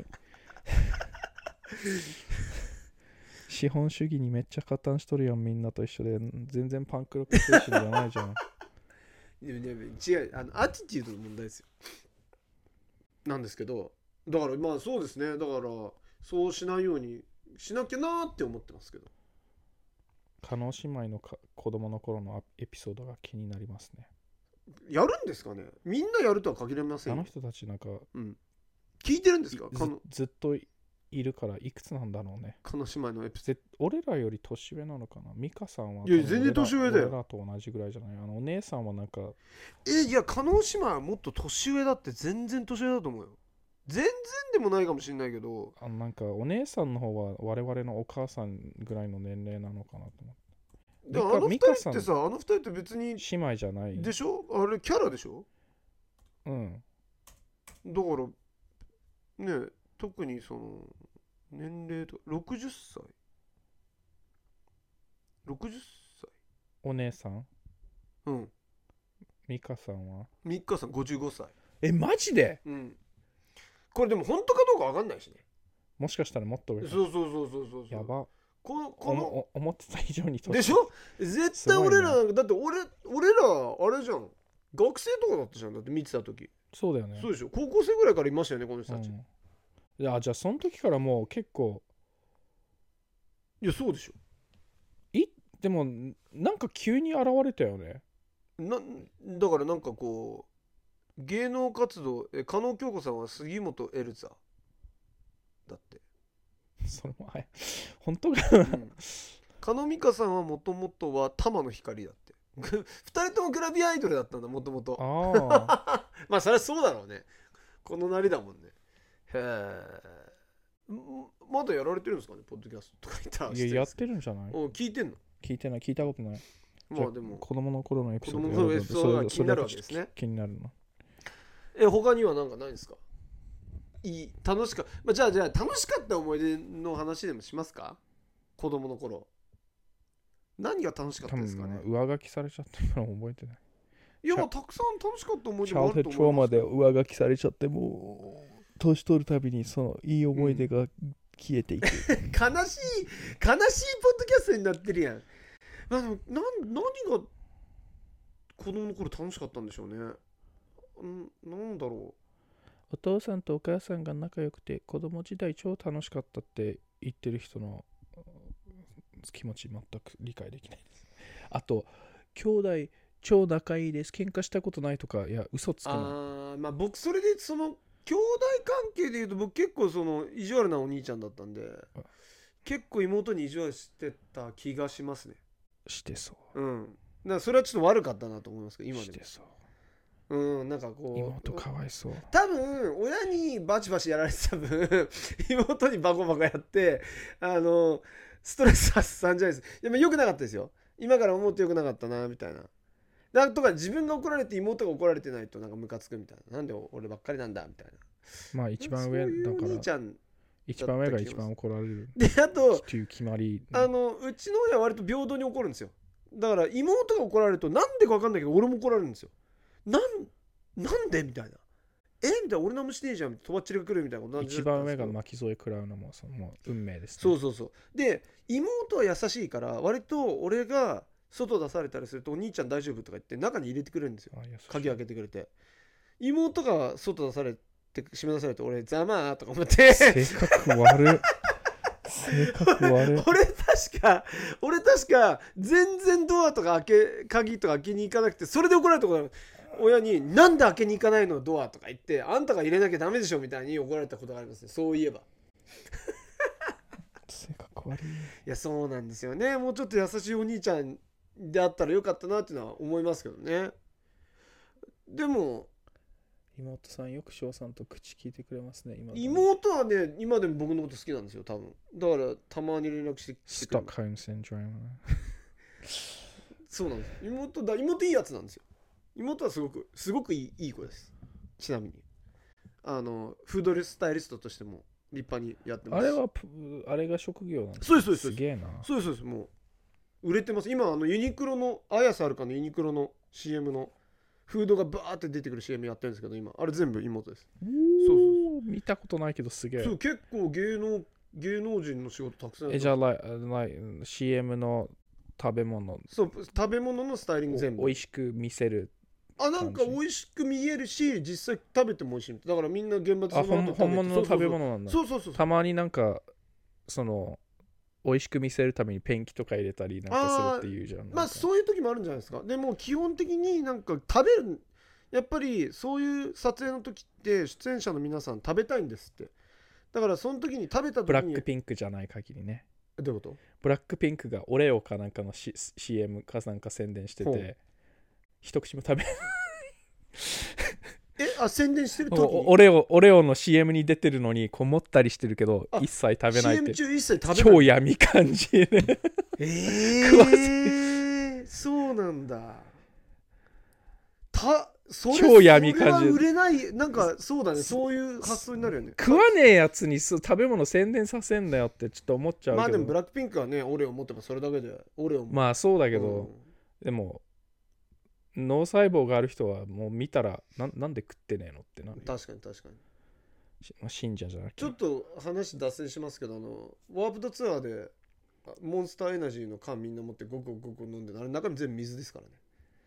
資本主義にめっちゃ加担しとるやんみんなと一緒で全然パンクロック精神じゃないじゃん。 いやいや違うあのアティチュードの問題ですよ。なんですけどだからまあそうですねだからそうしないようにしなきゃなーって思ってますけど。 加納姉妹のか子供の頃のエピソードが気になりますね。 やるんですかね。みんなやるとは限りませんよ。 あの人たちなんか、 うん、聞いてるんですか。 ず, ずっといるからいくつなんだろうね。 加納姉妹のエピソード。 俺らより年上なのかな。ミカさんは。 いや全然年上だよ。 俺らと同じぐらいじゃない。あのお姉さんはなんか。 えいや加納姉妹はもっと年上だって全然年上だと思うよ。全然でもないかもしれないけど。 あなんかお姉さんの方は我々のお母さんぐらいの年齢なのかなと思って。 でもあの二人ってさあの二人って別に姉妹じゃないでしょ。あれキャラでしょ。 うんだからね特にその年齢とかろくじゅっさいろくじゅっさいお姉さんうんミカさんはミカさんごじゅうごさい。 えマジで。 うんこれでも本当かどうか分かんないしね。 もしかしたらもっと上。 そうそうそうそうそうやばこのこの思ってた以上にでしょ。絶対俺ら、ね、だって俺俺らあれじゃん学生とかだったじゃんだって見てた時。 そうだよね。 そうでしょ高校生ぐらいからいましたよねこの人たち、うん、 いやじゃあその時からもう結構いやそうでしょ。 いでもなんか急に現れたよね。 なだからなんかこう芸能活動え加納京子さんは杉本エルザだってそれもはい本当かな、うん、 加納美香さんはもともとは玉の光だってふたりともグラビアアイドルだったんだもともと。あまあそれはそうだろうねこのなりだもんね。へえまだやられてるんですかねポッドキャストとか言ったら。 いややってるんじゃない。 お聞いてんの。聞いてない聞いたことない。 まあでも子供の頃のエピソード子供のエピソードが気になるわけですね。 気になるの。 え他には何かないですか。いい楽しか、まあ、じゃあじゃあ楽しかった思い出の話でもしますか。子供の頃何が楽しかったですかね。 上書きされちゃってから覚えてない。 いやまあたくさん楽しかった思い出もあると思います。チャイルドヘッドトラウマで上書きされちゃってもう年取るたびにそのいい思い出が消えていく、うん、 悲しい悲しいポッドキャストになってるやん。まあ、でもな何が子供の頃楽しかったんでしょうね。んなんだろう。 お父さんとお母さんが仲良くて子供時代超楽しかったって言ってる人の気持ち全く理解できないです。あと兄弟超仲いいです喧嘩したことないとかいや嘘つくの。 あまあ僕それでその兄弟関係でいうと僕結構その意地悪なお兄ちゃんだったんで結構妹に意地悪してた気がしますね。 してそう。 うん。だからそれはちょっと悪かったなと思いますけど今でも。 してそう。 うんなんかこう妹かわいそう。 多分親にバチバチやられてた分妹にバコバコやってあのストレス発散じゃないです。でも良くなかったですよ。今から思うと良くなかったなみたいな。だとか自分が怒られて妹が怒られてないとなんかムカつくみたいな。なんで俺ばっかりなんだみたいな。 まあ一番上だから兄ちゃん一番上が一番怒られる。 であとという決まり。 あのうちの親は割と平等に怒るんですよ。だから妹が怒られるとなんでか分かんないけど俺も怒られるんですよ。なんなんでみたいな。えみたいな俺何もしてねえじゃんとばっちりが来るみたいなことなん一番上が巻き添え食らうのもその運命ですね。 そうそうそう。で妹は優しいから割と俺が外出されたりするとお兄ちゃん大丈夫とか言って中に入れてくれるんですよ。鍵開けてくれて。妹が外出されて閉め出されて俺ざまーとか思って性格悪い性格悪い俺確か俺確か全然ドアとか開け鍵とか開けに行かなくてそれで怒られたことある。 親になんで開けに行かないのドアとか言って、あんたが入れなきゃダメでしょみたいに怒られたことがありますね。そういえば性格悪い。 いやそうなんですよね。もうちょっと優しいお兄ちゃんであったらよかったなっていうのは思いますけどね。でも妹さんよく翔さんと口聞いてくれますね。今妹はね今でも僕のこと好きなんですよ多分。だからたまに連絡してストックホルムシンドローム。 そうなんです。妹だ妹いいやつなんですよ。妹はすごくすごくいいいい子です。ちなみにあのフードスタイリストとしても立派にやってます。 あれはあれが職業なんですか。 そうですそうです。 すげえな。 そうですそうです。もう売れてます。今あのユニクロの綾瀬はるかのユニクロの シーエム のフードがバーって出てくる シーエム やってるんですけど、今あれ全部妹です。 そうそうそう見たことないけどすげえ。 そう結構芸能芸能人の仕事たくさんやってます。 えじゃあ、like, like、シーエム の食べ物、 そう食べ物のスタイリング全部おいしく見せる。 あなんか美味しく見えるし実際食べても美味しい。だからみんな現場でその後食べて、 あ本物の食べ物なんだ。 そうそうそうそう。 たまになんかその美味しく見せるためにペンキとか入れたりなんかするっていうじゃん。 まあそういう時もあるんじゃないですか。でも基本的になんか食べる、やっぱりそういう撮影の時って出演者の皆さん食べたいんですって。だからその時に食べた時にブラックピンクじゃない限りね。 どういうこと？ ブラックピンクがオレオかなんかの シーエム かなんか宣伝してて一口も食べえあ宣伝してる時にオレオオレオの シーエム に出てるのにこもったりしてるけど一切食べないって。 シーエム 中一切食べない。 超闇感じね。 えー、そうなんだ。たそれ超闇感じる。 それは売れないなんかそうだね。そういう発想になるよね。 食わねえやつに食べ物宣伝させんだよってちょっと思っちゃうけど。 まあでもブラックピンクはねオレオ持ってもそれだけでオレオもまあそうだけど、 うん、 でも脳細胞がある人はもう見たら な, なんで食ってねえのってなる。 確かに確かに。 信者じゃなくて。 ちょっと話脱線しますけど、あのワープドツアーでモンスターエナジーの缶みんな持ってゴクゴク飲んで、あれ中身全部水ですからね。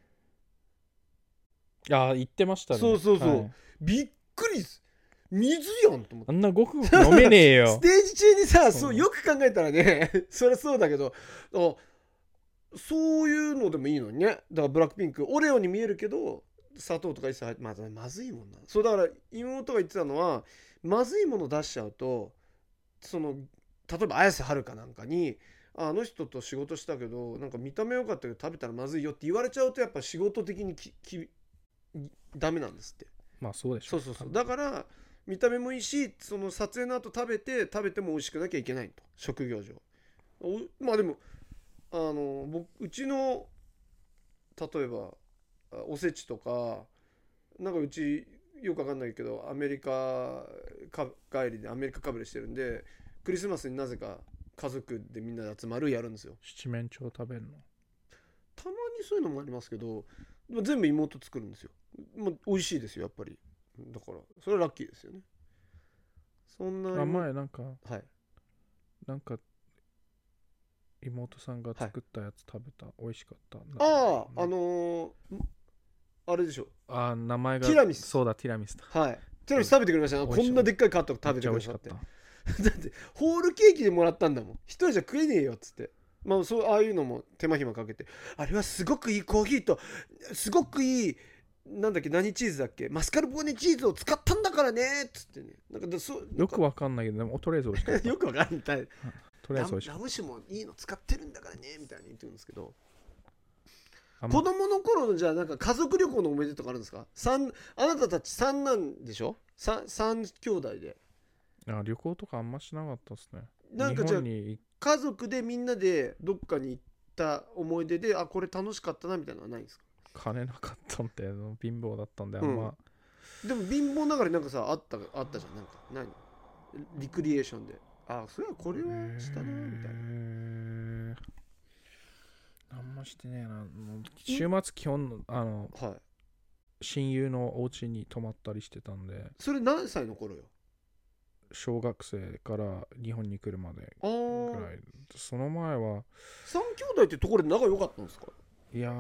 ああ言ってましたね。 そうそうそう、はい、びっくりす水やんと思って。 あんなごくごく飲めねえよ。 ステージ中にさそうよく考えたらねそりゃそうだけど、あそういうのでもいいのにね。だからブラックピンクオレオに見えるけど砂糖とか一切入って、まあ、まずいもんな。そうだから妹が言ってたのはまずいもの出しちゃうと、その例えば綾瀬はるかなんかにあの人と仕事したけどなんか見た目良かったけど食べたらまずいよって言われちゃうとやっぱ仕事的にききダメなんですって。 まあそうでしょ。 そうそうそう。だから見た目もいいしその撮影の後食べて食べても美味しくなきゃいけないと、職業上。まあでもあの僕うちの例えばおせちとかなんかうちよくわかんないけどアメリカか帰りでアメリカかぶれしてるんでクリスマスになぜか家族でみんなで集まるやるんですよ。 七面鳥食べるのたまにそういうのもありますけど全部妹作るんですよ。もう美味しいですよやっぱり。だからそれはラッキーですよね。そんなあ前なんかはいなんか妹さんが作ったやつ食べた、はい、美味しかった。 あああのー、あれでしょ。 あ名前がティラミス。 そうだティラミスだ。 はいティラミス食べてくれました。こんなでっかいカット食べてくれましたって。だってホールケーキでもらったんだもん。一人じゃ食えねえよっつって。まあそうああいうのも手間暇かけて、あれはすごくいいコーヒーとすごくいいなんだっけ何チーズだっけマスカルポーネチーズを使ったんだからねっつってね。なんかそうよくわかんないけどでもとりあえず美味しかった。 よくわかんない。とりあえず美味しかった。 ラム酒もいいの使ってるんだからねみたいに言ってるんですけど。子供の頃のじゃあなんか家族旅行の思い出とかあるんですか？三あなたたち三男でしょ？三三兄弟で。 あ旅行とかあんましなかったですね。 なんかじゃあ家族でみんなでどっかに行った思い出であこれ楽しかったなみたいなのはないんですか？ 金なかったんで貧乏だったんであんま、 うん、でも貧乏ながらなんかさあったあったじゃん。なんか何リクリエーションであそれはこれはしたなみたいな。 何もしてねえな。週末基本あの、 はい、 親友のお家に泊まったりしてたんで。 それ何歳の頃よ？ 小学生から日本に来るまでぐらい。その前は三兄弟ってところで仲良かったんですか？ いや、うん、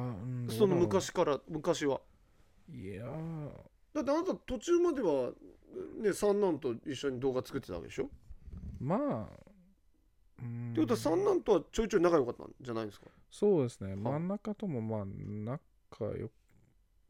その昔から昔は。 いやだってあなた途中まではね三男と一緒に動画作ってたわけでしょ？ まあうんってことは三男とはちょいちょい仲良かったんじゃないですか？ そうですね。真ん中ともまあ仲良かっ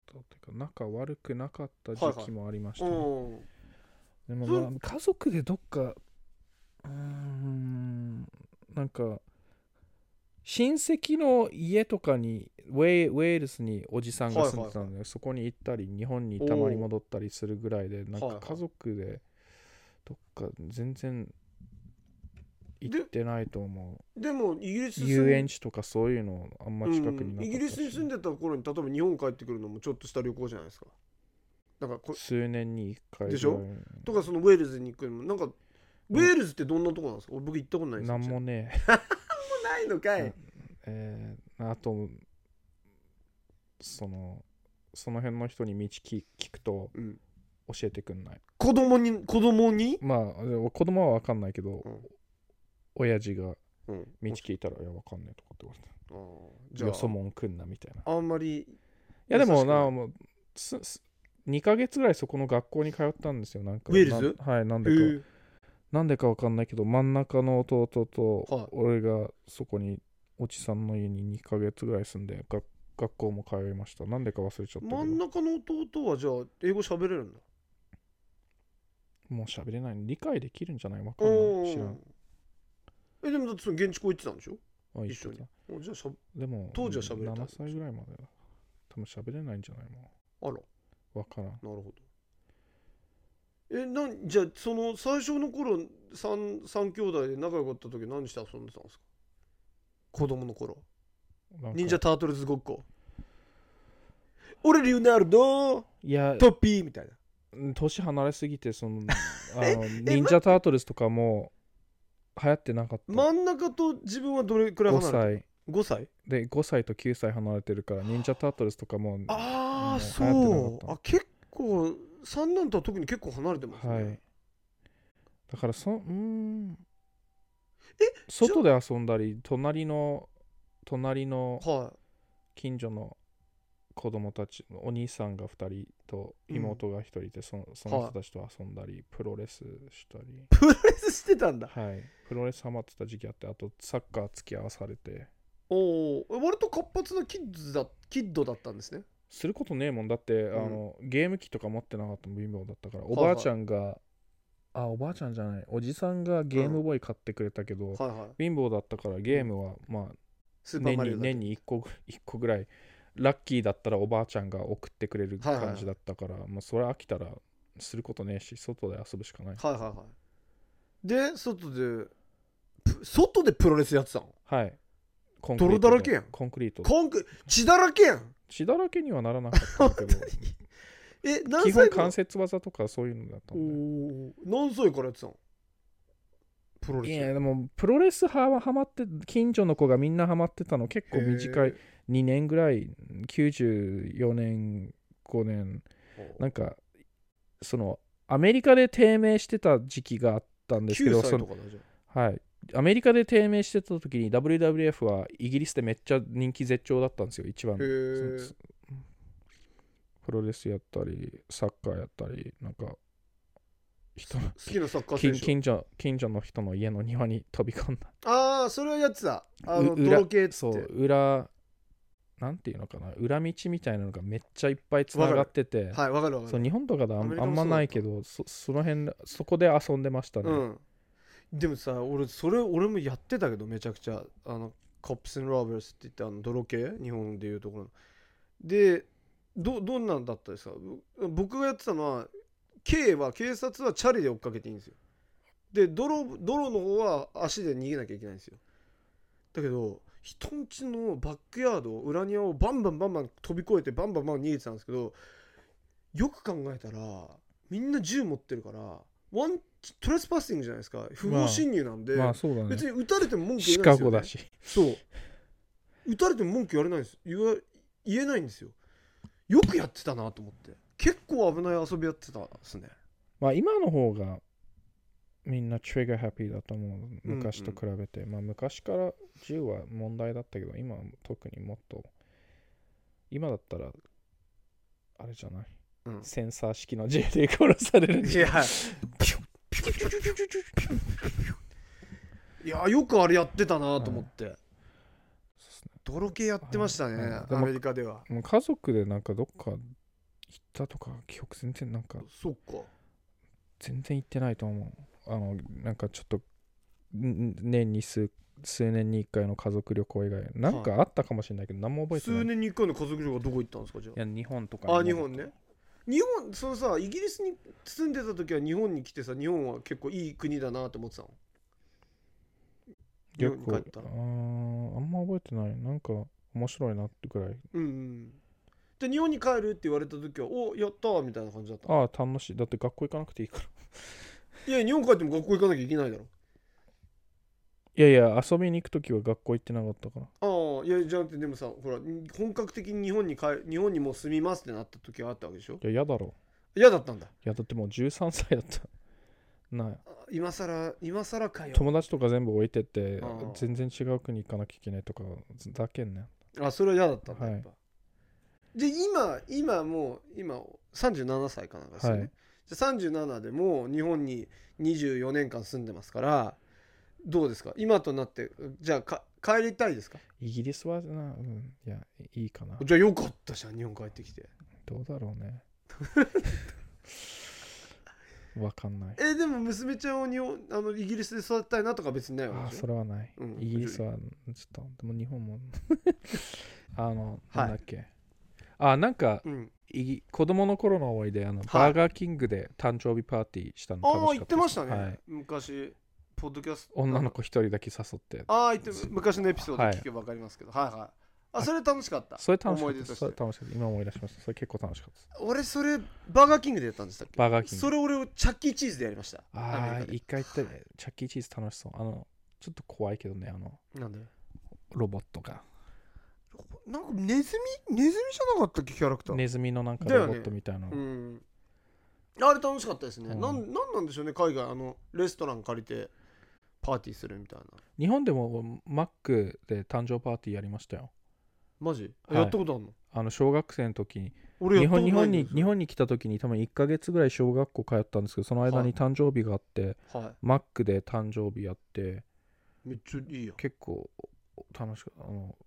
というか仲悪くなかった時期もありましたね、 はいはい、 でもまあ家族でどっかうーんなんか親戚の家とかにウェイ、ウェールズにおじさんが住んでたので、はいはいはい、そこに行ったり日本にたまに戻ったりするぐらいでなんか家族でどっか全然行ってないと思う。で, でもイギリス遊園地とかそういうのあんま近くになかったし、 うん、イギリスに住んでた頃に例えば日本帰ってくるのもちょっとした旅行じゃないですか。なんかこ数年にいっかいでしょとかそのウェールズに行くのもなんかウェールズってどんなとこなんですか？俺僕行ったことないですよ。 なんもねえなんもないのかい、 えー、あとそのその辺の人に道聞くと教えてくんない、うん、 子供に子供にまあ子供は分かんないけど、うん、親父が道聞いたら、うん、いや分かんねえとかって言われて、あじゃあよそもんくんなみたいな。 あんまりいやでもなもうすすにかげつぐらいそこの学校に通ったんですよ。なんかウェールズなはいなんでかなんでか分かんないけど真ん中の弟と俺がそこにおじさんの家ににかげつぐらい住んで学学校も通いました。なんでか忘れちゃったけど。 真ん中の弟はじゃあ英語喋れるんだ？ もう喋れない。理解できるんじゃない？わかんない知らん。 えでもだってその現地校行ってたんでしょ？ あ一緒に。おじゃあしゃでも当時は喋れた。 ななさいぐらいまで多分喋れないんじゃないの？ あらわからん。なるほど。えなんじゃあその最初の頃 3, 3兄弟で仲良かった時何して遊んでたんですか？子供の頃。忍者タートルズごっこ。俺リオナルドいやトッピーみたいな。 年離れすぎてそのあの忍者タートルズとかも流行ってなかった。 真ん中と自分はどれくらい離れてる？ごさい。ごさいでごさいときゅうさい離れてるから忍者タートルズとかもああそうあ結構三男とは特に結構離れてますね、はい、 だからそうんえ外で遊んだり隣の隣の近所の子供たち、はい、お兄さんがふたりと妹がひとりで、うん、そ, その人たちと遊んだり、はい、プロレスしたりプロレスしてたんだ。 はいプロレスハマってた時期あって、あとサッカー付き合わされておお割と活発なキッズだキッドだったんですね。 することねえもんだって、うん、あのゲーム機とか持ってなかったもん貧乏だったから、おばあちゃんが、はいはい、あおばあちゃんじゃないおじさんがゲームボーイ買ってくれたけど、うんはいはい、貧乏だったからゲームはまあ年に年にいっこいっこぐらいラッキーだったらおばあちゃんが送ってくれる感じだったから、はいはい、まあ、それ飽きたらすることねえし外で遊ぶしかない。 はいはいはい。で外で外でプロレスやってたの？はい泥だらけやん。 コンクリートコンク血だらけやん。 血だらけにはならなかったけどえ何歳基本関節技とかそういうのだったんで。何歳からやってたのプロレス？ いやでもプロレスはハマって近所の子がみんなハマってたの結構短いにねんぐらいきゅうじゅうよねんごねんなんかそのアメリカで低迷してた時期があったんですけど、 きゅうさいとかだじゃん。 はいアメリカで低迷してた時に ダブリューダブリューエフ はイギリスでめっちゃ人気絶頂だったんですよ一番。プロレスやったりサッカーやったりなんか人好きなサッカー選手近所近所の人の家の庭に飛び込んだ。 ああそれはやつだあの泥系っつってそう裏なんていうのかな裏道みたいなのがめっちゃいっぱいつながっててはいわかるわかる。 そう日本とかで あ, あんまないけど そ, その辺そこで遊んでましたね、 うんでもさ俺それ俺もやってたけどめちゃくちゃあのコップス&ローバースって言ってあの泥系日本でいうところので ど, どんなんだったですか？僕がやってたのは K は警察はチャリで追っかけていいんですよ。で 泥, 泥の方は足で逃げなきゃいけないんですよ。だけど人んちのバックヤード裏庭をバンバンバンバン飛び越えてバンバンバン逃げてたんですけどよく考えたらみんな銃持ってるからワントレスパッシングじゃないですか。不法侵入なんで、 まあまあそうだね、 別に撃たれても文句言えないんですよ、ね、 シカゴだしそう撃たれても文句言われないんです言わ言えないんですよ。よくやってたなと思って結構危ない遊びやってたですね。 まあ今の方がみんなトリガーハッピーだと思う昔と比べて、うんうん、まあ昔から銃は問題だったけど今は特にもっと今だったらあれじゃない、うん、センサー式の銃で殺されるんじゃない。 いやよくあれやってたなと思って、はい、 そうですね、 泥系やってましたね、はい、アメリカでは。 もう家族でなんかどっかったとか記憶全然なんかそっか全然行ってないと思う。あのなんかちょっと年に数数年にいっかいの家族旅行以外なんかあったかもしれないけど、何も覚えてない。 数年にいっかいの家族旅行はどこ行ったんですか？じゃあいや日本とか。 あ日本ね。日本そのさイギリスに住んでた時は日本に来てさ、日本は結構いい国だなって思ってたの？日本に帰ったら。 ああんま覚えてない。なんか面白いなってくらい。 うんうん。で日本に帰るって言われた時はおやったーみたいな感じだった。 ああ楽しい。だって学校行かなくていいから。 いや日本帰っても学校行かなきゃいけないだろ。 いやいや遊びに行く時は学校行ってなかったから。 ああいやじゃなくてでもさほら本格的に日本に帰日本にもう住みますってなった時はあったわけでしょ？ いや嫌だろ。 嫌だったんだ。 いやだってもうじゅうさんさいだった。な今さら今さらかよ。 友達とか全部置いてってああ全然違う国行かなきゃいけないとかだけね。 あそれは嫌だったんだ、 はい、 やっぱ。で今今もう今さんじゅうななさいかなんかですよね、はい、じゃさんじゅうななでもう日本ににじゅうよねんかん住んでますからどうですか今となって。じゃあか帰りたいですか？ イギリスはな、うん、いやいいかな。 じゃあよかったじゃん日本帰ってきて。 どうだろうねわかんない。 えでも娘ちゃんを日本あのイギリスで育てたいなとか別にないわけでしょ？ あそれはない、うん、イギリスはちょっとでも日本もあの、はい、なんだっけあなんか、うん、子供の頃の思い出あの、はい、バーガーキングで誕生日パーティーしたの楽しかった。 ああ言ってましたね、 はい、 昔ポッドキャスト女の子一人だけ誘ってああ言って昔のエピソード聞けば分かりますけど、はい、はいはいあそれ楽しかった。 それ楽しかった。それ楽しかった。今思い出しました。それ結構楽しかったです。 俺それバーガーキングでやったんでしたっけ？ バーガーキング。 それ俺チャッキーチーズでやりました。 ああ一回行ってチャッキーチーズ楽しそう。あのちょっと怖いけどねあのなんでロボットがなんかネズミネズミじゃなかったっけキャラクター。 ネズミのなんかロボットみたいな、ねうん、あれ楽しかったですね、うん、なんなんなんでしょうね海外あのレストラン借りてパーティーするみたいな。 日本でもマックで誕生パーティーやりましたよ。 マジ、はい、やったことあるの？ あの小学生の時に俺日本日本に日本に来た時に多分いっかげつぐらい小学校通ったんですけどその間に誕生日があって、はい、マックで誕生日やってめっちゃいいよ。 結構楽しかった。あの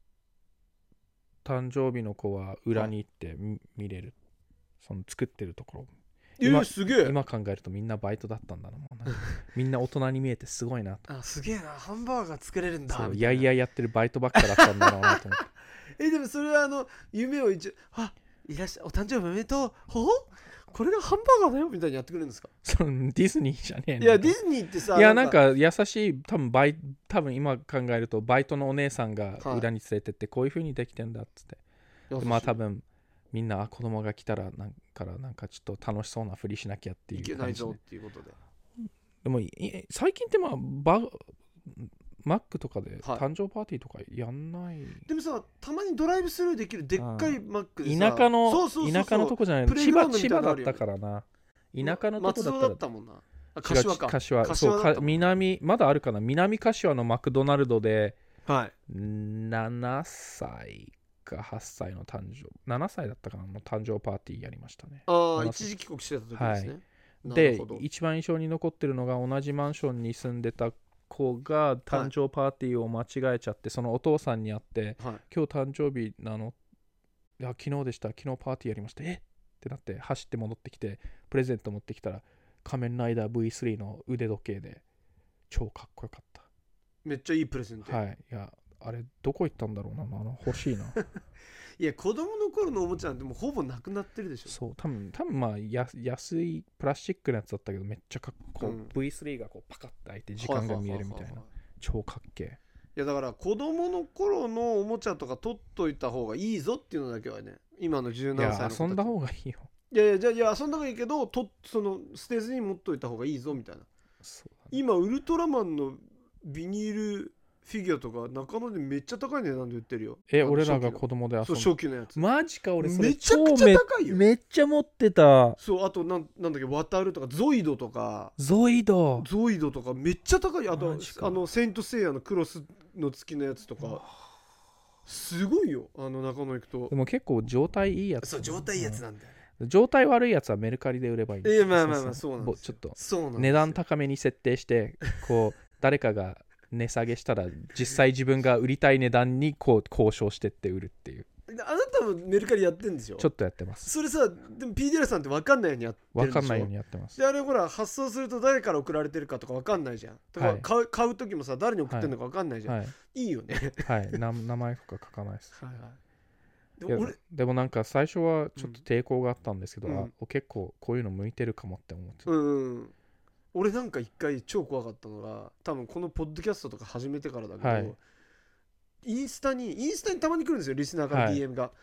誕生日の子は裏に行って見れる、その作ってるところ。 今すげえ今考えるとみんなバイトだったんだな。もうなんかみんな大人に見えてすごいなと。 あすげえなハンバーガー作れるんだそういやいややってるバイトばっかだったんだろうなと思ってえでもそれはあの夢を一応あいらっしゃお誕生日おめでとうほほこれがハンバーガーだよみたいにやってくれるんですか？ そのディズニーじゃねえの。 いやディズニーってさいやなんか優しい多分バイ多分今考えるとバイトのお姉さんが裏に連れてって、はい、こういう風にできてんだっつってまあ多分みんな子供が来たらなんからなんかちょっと楽しそうなふりしなきゃっていう感じでいけないぞっていうことで。 でも最近ってまあバマックとかで誕生パーティーとかやんない、はい、 でもさたまにドライブスルーできるでっかいマックでさ田舎のそうそうそうそう田舎のとこじゃないの千葉千葉だったからな田舎のとこだったら、 松戸だったもんな柏か柏そうか南まだあるかな南柏のマクドナルドで、 はい、 ななさいかはっさいの誕生ななさいだったかなの誕生パーティーやりましたね。 ああ一時帰国してた時ですね、 はい、で一番印象に残ってるのが同じマンションに住んでた子が誕生パーティーを間違えちゃって、はい、そのお父さんに会って、はい、今日誕生日なのいや昨日でした昨日パーティーやりましたえってなって走って戻ってきてプレゼント持ってきたら仮面ライダー ブイスリー の腕時計で超かっこよかった。 めっちゃいいプレゼント。 はいいやあれどこ行ったんだろうなあの欲しいないや子供の頃のおもちゃなんてもうほぼなくなってるでしょ。 そう多分多分まあや安いプラスチックのやつだったけどめっちゃかっこ、うん、ブイスリー がこうパカッと開いて時間が見えるみたいな、はいはいはいはい、超かっけえ。 いやだから子供の頃のおもちゃとか取っといた方がいいぞっていうのだけはね今のじゅうななさいの子たちいや遊んだ方がいいよ。 いやいやじゃあいや遊んだ方がいいけどとその捨てずに持っといた方がいいぞみたいな。そうだね、今ウルトラマンのビニールフィギュアとか中野でめっちゃ高い値段で売ってるよ。 え俺らが子供で遊んだそう初期のやつマジか俺それめちゃくちゃ高いよ。 めっちゃ持ってた。 そうあとなんなんだっけ渡るとかゾイドとかゾイドゾイドとかめっちゃ高い。あとあのセイントセイヤのクロスの付きのやつとかすごいよあの中野行くと。 でも結構状態いいやつ。 そう状態いいやつなんだよ、 うん、状態悪いやつはメルカリで売ればいいんです。 いやまあまあまあそうなんですちょっとそうなんです値段高めに設定してこう誰かが値下げしたら実際自分が売りたい値段にこう交渉してって売るっていう。 あなたもメルカリやってるんですよ。 ちょっとやってます。 それさ、でも ピーディーアール さんって分かんないようにやってるんでしょ。 分かんないようにやってます。 であれほら発送すると誰から送られてるかとか分かんないじゃん。だから買う、はい、買う時もさ誰に送ってるのか分かんないじゃん、はい、いいよね。 はい名前とか書かないです。 はいはいでも俺でもなんか最初はちょっと抵抗があったんですけど、うん、あ結構こういうの向いてるかもって思ってた。 うんうん、俺なんか一回超怖かったのが多分このポッドキャストとか始めてからだけど、はい、インスタにインスタにたまに来るんですよリスナーから ディーエム が、はい、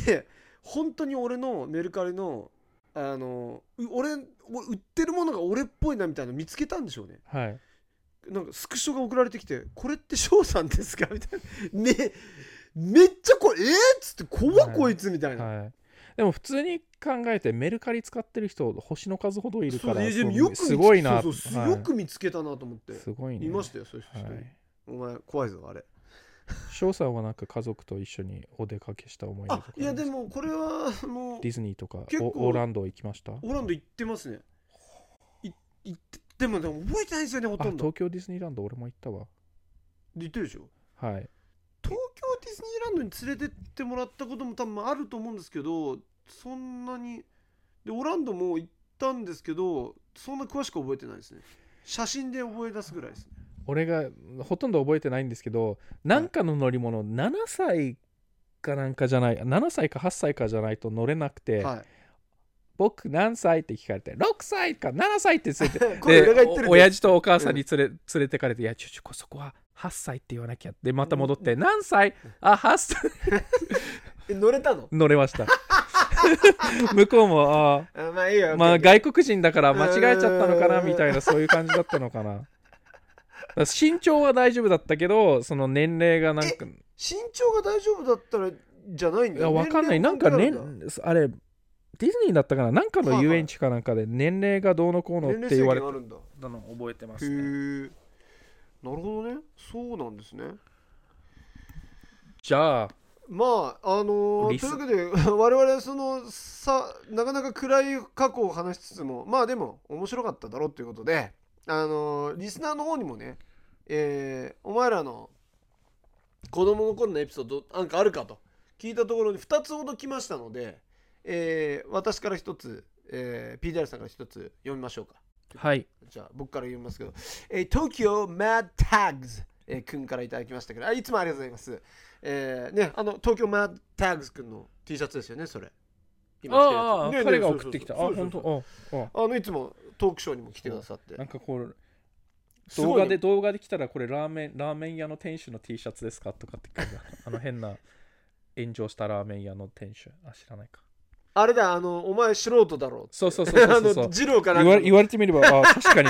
で本当に俺のメルカリのあの俺売ってるものが俺っぽいなみたいなの見つけたんでしょうね、 はい、 なんかスクショが送られてきてこれって翔さんですかみたいなねめっちゃこれえー、っつって怖こいつみたいな、 はいはい、でも普通に考えてメルカリ使ってる人星の数ほどいるからすごいな。 そうそう、はい、よく見つけたなと思ってすごいね。 いましたよそういう人、はい、お前怖いぞあれ。 翔さんはなんか家族と一緒にお出かけした思い出とか。 あいやでもこれはもうディズニーとかオーランド行きました。 オーランド行ってますね。い行ってでもでも覚えてないんですよねほとんど。 東京ディズニーランド俺も行ったわ。 行ってるでしょ。 はい。 東京ディズニーランドに連れてってもらったことも多分あると思うんですけどそんなにでオランドも行ったんですけどそんな詳しく覚えてないですね。写真で覚え出すぐらいですね。 俺がほとんど覚えてないんですけどなんかの乗り物、はい、ななさいかなんかじゃないななさいかはっさいかじゃないと乗れなくて、はい、僕何歳って聞かれてろくさいかななさいって連れてで親父とお母さんに連れ、うん、連れてかれていやちょちょそこははっさいって言わなきゃでまた戻って、うん、何歳あはっさい乗れたの乗れました向こうもああまあいいよ、まあ、外国人だから間違えちゃったのかなみたいなそういう感じだったのかな。身長は大丈夫だったけどその年齢がなんか身長が大丈夫だったらじゃないんだよ。 いや分かんないなんかねあれディズニーだったかななんかの遊園地かなんかで年齢がどうのこうのって言われてたの覚えてますね。 へえなるほどねそうなんですね。 じゃあまああのー、というわけで我々そのさなかなか暗い過去を話しつつもまあでも面白かっただろうということであのー、リスナーの方にもね、えー、お前らの子供の頃のエピソードなんかあるかと聞いたところにふたつほど来ましたので、えー、私からひとつ、えー、ピーディーアール さんからひとつ読みましょうか。 はいじゃあ僕から読みますけど、えー、Tokyo Mad Tags、えー、くんからいただきましたけどあいつもありがとうございます。えー、ねあの東京 Mad Tags くんの T シャツですよねそれ。 今ああ、ね、彼が送ってきた。あ本当あのいつもトークショーにも来てくださってなんかこう動画で動画で来たらこれラーメンラーメン屋の店主の T シャツですかとかって書いてあの変な炎上したラーメン屋の店主あ知らないかあれだあのお前素人だろそうそうそうそうそうジローかな言わ言われてみればあ確かに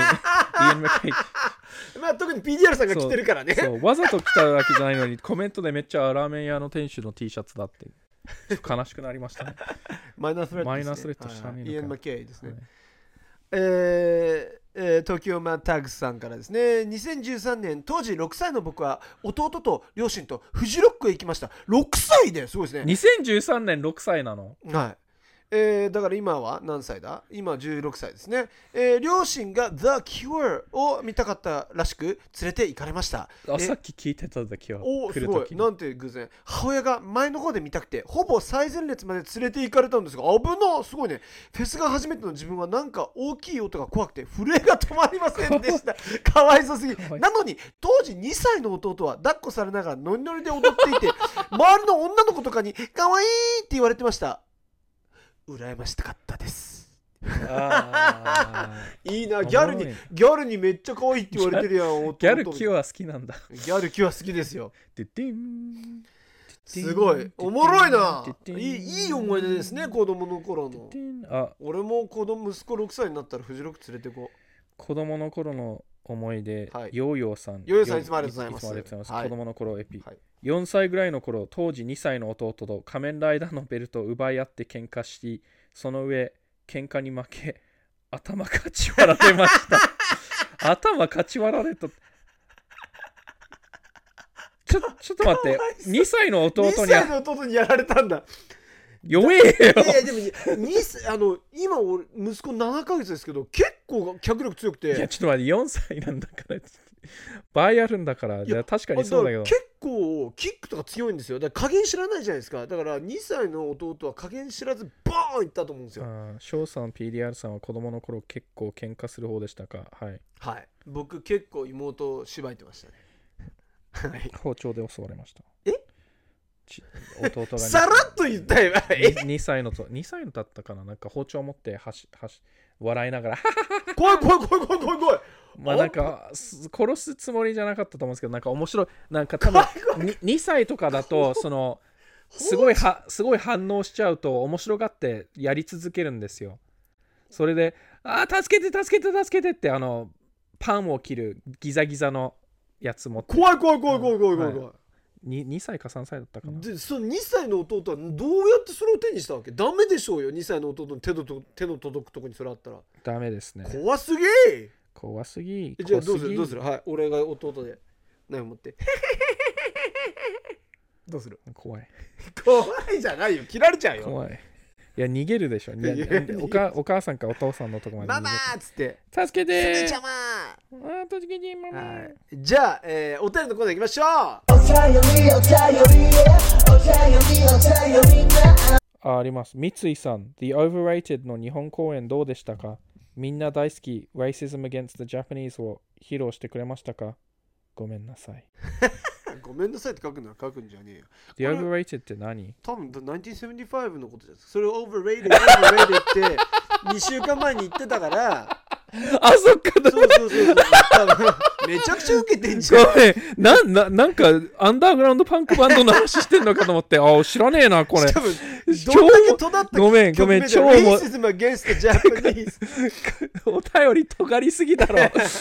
まあ特に ピーディーアール さんが着てるからねそうそうわざと来たわけじゃないのにコメントでめっちゃラーメン屋の店主の T シャツだって悲しくなりましたねマイナースレッド、ね、 マイナースレッド知らねえのか、 イエン・マッケイですね、はいえーえー、東京マンタグスさんからですねにせんじゅうさんねん当時ろくさいの僕は弟と両親とフジロックへ行きました。ろくさいですごいですね。 にせんじゅうさんねんろくさいなのはいえー、だから今は何歳だ今じゅうろくさいですね、えー、両親が The Cure を見たかったらしく連れて行かれました。 あさっき聞いてた The Cure おすごいなんて偶然母親が前の方で見たくてほぼ最前列まで連れて行かれたんですが危なすごいね。フェスが初めての自分はなんか大きい音が怖くて震えが止まりませんでしたかわいそすぎなのに当時にさいの弟は抱っこされながらノリノリで踊っていて周りの女の子とかにかわいいって言われてました。羨ましかったですあいいなギャルにギャルにめっちゃ可愛いって言われてるやんギャルキュア好きなんだギャルキュア好きですよすごいおもろいないい、いい思い出ですね子供の頃のあ俺も子供息子ろくさいになったらフジロック連れてこう子供の頃の思い出、はい、ヨーヨーさんヨーヨーさんいつもありがとうございます、 いつもありがとうございます、はい、子供の頃エピ、はいよんさいぐらいの頃当時にさいの弟と仮面ライダーのベルトを奪い合って喧嘩しその上喧嘩に負け頭かち割られました頭かち割られたちょ, ちょっと待ってにさいの弟ににさいの弟にやられたんだ弱えよいやでもあの今俺息子ななかげつですけど結構脚力強くていやちょっと待ってよんさいなんだから倍あるんだからいや確かにそうだけど結構キックとか強いんですよ。だから加減知らないじゃないですか。だからにさいの弟は加減知らずボーンいったと思うんですよ。 翔さん ピーディーアール さんは子供の頃結構喧嘩する方でしたか？はい、 はい、僕結構妹をしばいてましたね。はい、 包丁で襲われました。 え弟がさらっと言ったよ。 にさいのとにさいのだったかな、なんか包丁持ってはしはし笑いながら怖い怖い怖い怖い怖い怖い。 まあなんか殺すつもりじゃなかったと思うんですけど、なんか面白い、なんか多分 に, にさいとかだとそのすごいはすごい反応しちゃうと面白がってやり続けるんですよ。それであー助けて助けて助けてってあのパンを切るギザギザのやつ持って、 怖い怖い怖い怖い怖い怖い怖い、はいに, にさいかさんさいだったかな。 でそのにさいの弟はどうやってそれを手にしたわけ？ダメでしょうよ、にさいの弟の手のと手の届くとこにそれあったら。 ダメですね。 怖すぎー。 怖すぎ。 じゃあどうするどうするはい、俺が弟でナイフ持ってどうする？ 怖い怖いじゃないよ、切られちゃうよ。 怖い。いや逃げるでしょ。いやおかお母さんかお父さんのとこまで逃げて、 ママーっつって助けてー、 すねちゃまーあ助けてーママー、 はい、じゃあ、えー、お便りのコーナー行きましょう。 お便りお便りお便りお便りなあ、あります。三井さん The Overrated の日本公演どうでしたか？みんな大好き Racism Against the Japanese を披露してくれましたか？ごめんなさいごめんなさいって書くのは書くんじゃねえよ。 The Overrated って何？ 多分ナインティーンセブンティーファイブのことです。それを Overrated Overrated ってにしゅうかんまえに言ってたからあ、そっかだ。 そうそうそうそうめちゃくちゃ受けてんじゃん。 ごめんな、な、なんかアンダーグラウンドパンクバンドの話してんのかと思ってあ、知らねえなこれ。 多分どんだけ尖ったごめんごめん超も Racism Against the Japanese お便り尖りすぎだろ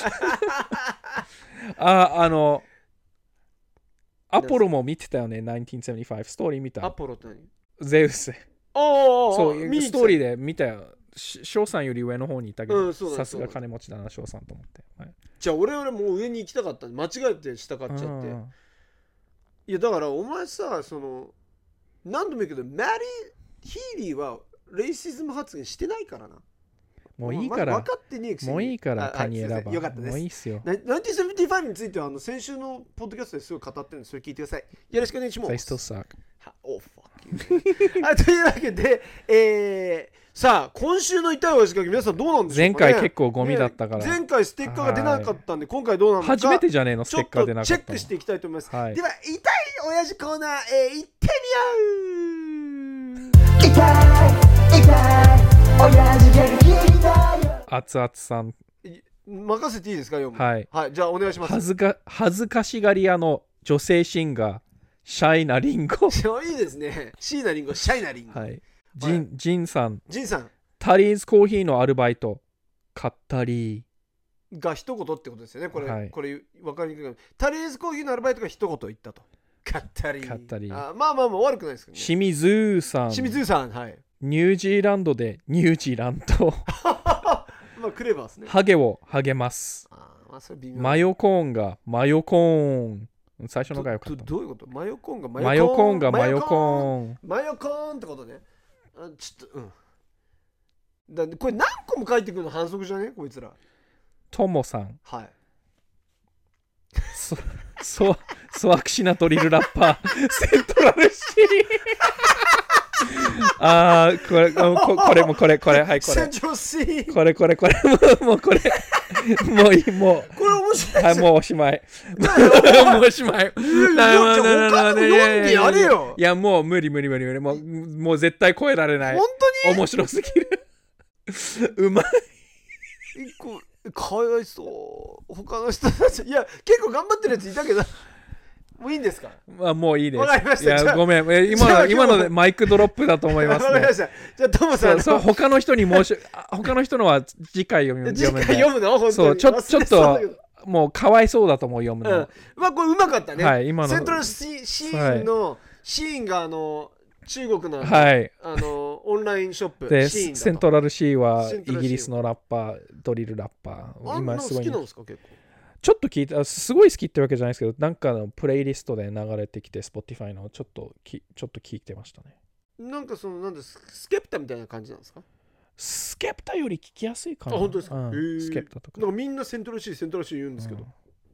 あ、あのアポロも見てたよね。ナインティーンセブンティーファイブストーリー見た。 アポロって何？ ゼウス。 おーそうストーリーでで見たよ。翔さんより上の方にいたけど、 うんそうださすが金持ちだな翔さんと思って、はい、 じゃあ俺俺もう上に行きたかったんで間違えて下買っちゃって。いやだからお前さ、その何度も言うけどマリー・ヒーリーはレイシズム発言してないからな。 もういいから、 ま、分かってねえくせにもういいからカニ選ばよかったです。 もういいっすよ。 ナインティーンセブンティーファイブについてはあの先週のポッドキャストですごい語ってるんでそれ聞いてください。よろしくお願いします。 They still suck. お、ファッキー。というわけで、えー、さあ今週の痛いお仕掛け皆さんどうなんでしょうかね。 前回結構ゴミだったから、 ね、前回ステッカーが出なかったんで今回どうなのか初めてじゃねえのステッカー出なかったの。 ちょっとチェックしていきたいと思います、 はい、 では痛い親父コーナー、えー、行ってみよう。 痛い痛い親父が聞いたよ。 熱々さん任せていいですか？読む。 はい、 はい、じゃあお願いします。 恥ずか恥ずかしがり屋の女性シンガーシャイナリンゴいいですね。シーナリンゴ、シャイナリンゴ。 はい。ジン、はい、ジンさん。 ジンさん。 タリーズコーヒーのアルバイト。買ったり。 が一言ってことですよね。これ、 はい、 これ分かりにくいけど。タリーズコーヒーのアルバイトが一言言ったと。買ったり。 買ったり。 あ、まあまあまあ悪くないですけどね。 清水さん。 清水さん。はい。 ニュージーランドでニュージーランド。 まあクレバーですね。 ハゲを励ます。 あ、まあ、それ微妙。 マヨコーンがマヨコーン。最初のがよかった。 ど, どういうこと？マヨコーンがマヨコーンがマヨコーン。 マヨコーンってことね。あ、ちょっと、うん。だこれ何個も書いてくるの反則じゃねこいつら。 トモさん。 はい。 そ、そ、ソアクシナトリルラッパー。セントラルシー。あー、これ、ここれもこれ、これ、はい、これ。 セントラルシー。 これ、これ、これ、もう、もうこれ。もういい、もう。 これ面白い。 はい、もうおしまい。もうおしまい。 他の読んでやれよ。 いや、もう無理無理無理無理。もう、もう絶対超えられない。 本当に面白すぎる。うまい。 一個、かわいそう。他の人たち。いや、結構頑張ってるやついたけど。もういいんですか？ まあ、もういいです。 わかりました。 いや、ごめん。今の、今のでマイクドロップだと思いますね。 わかりました。じゃあ、トモさん。 そう、他の人に申し、他の人のは次回読む。 次回読むの本当に。 そう、ちょ、ちょっと、もうかわいそうだと思う、読むの。 うん。まあ、これうまかったね。 はい、今の。 セントラルシーンの、シーンが、あの、中国の、 はい、 あのオンラインショップでシーンだとセントラルシーはイギリスのラッパー、ドリルラッパー。 あんな好きなんですか？結構ちょっと聞いて、すごい好きってわけじゃないですけど、なんかのプレイリストで流れてきて Spotify のちょっときちょっと聞いてましたね。 なんかそのなんですスケプタみたいな感じなんですか？ スケプタより聞きやすいかな。 あ、本当ですか？ うん、スケプタとか。 なんかみんなセントラルシーセントラルシー言うんですけど、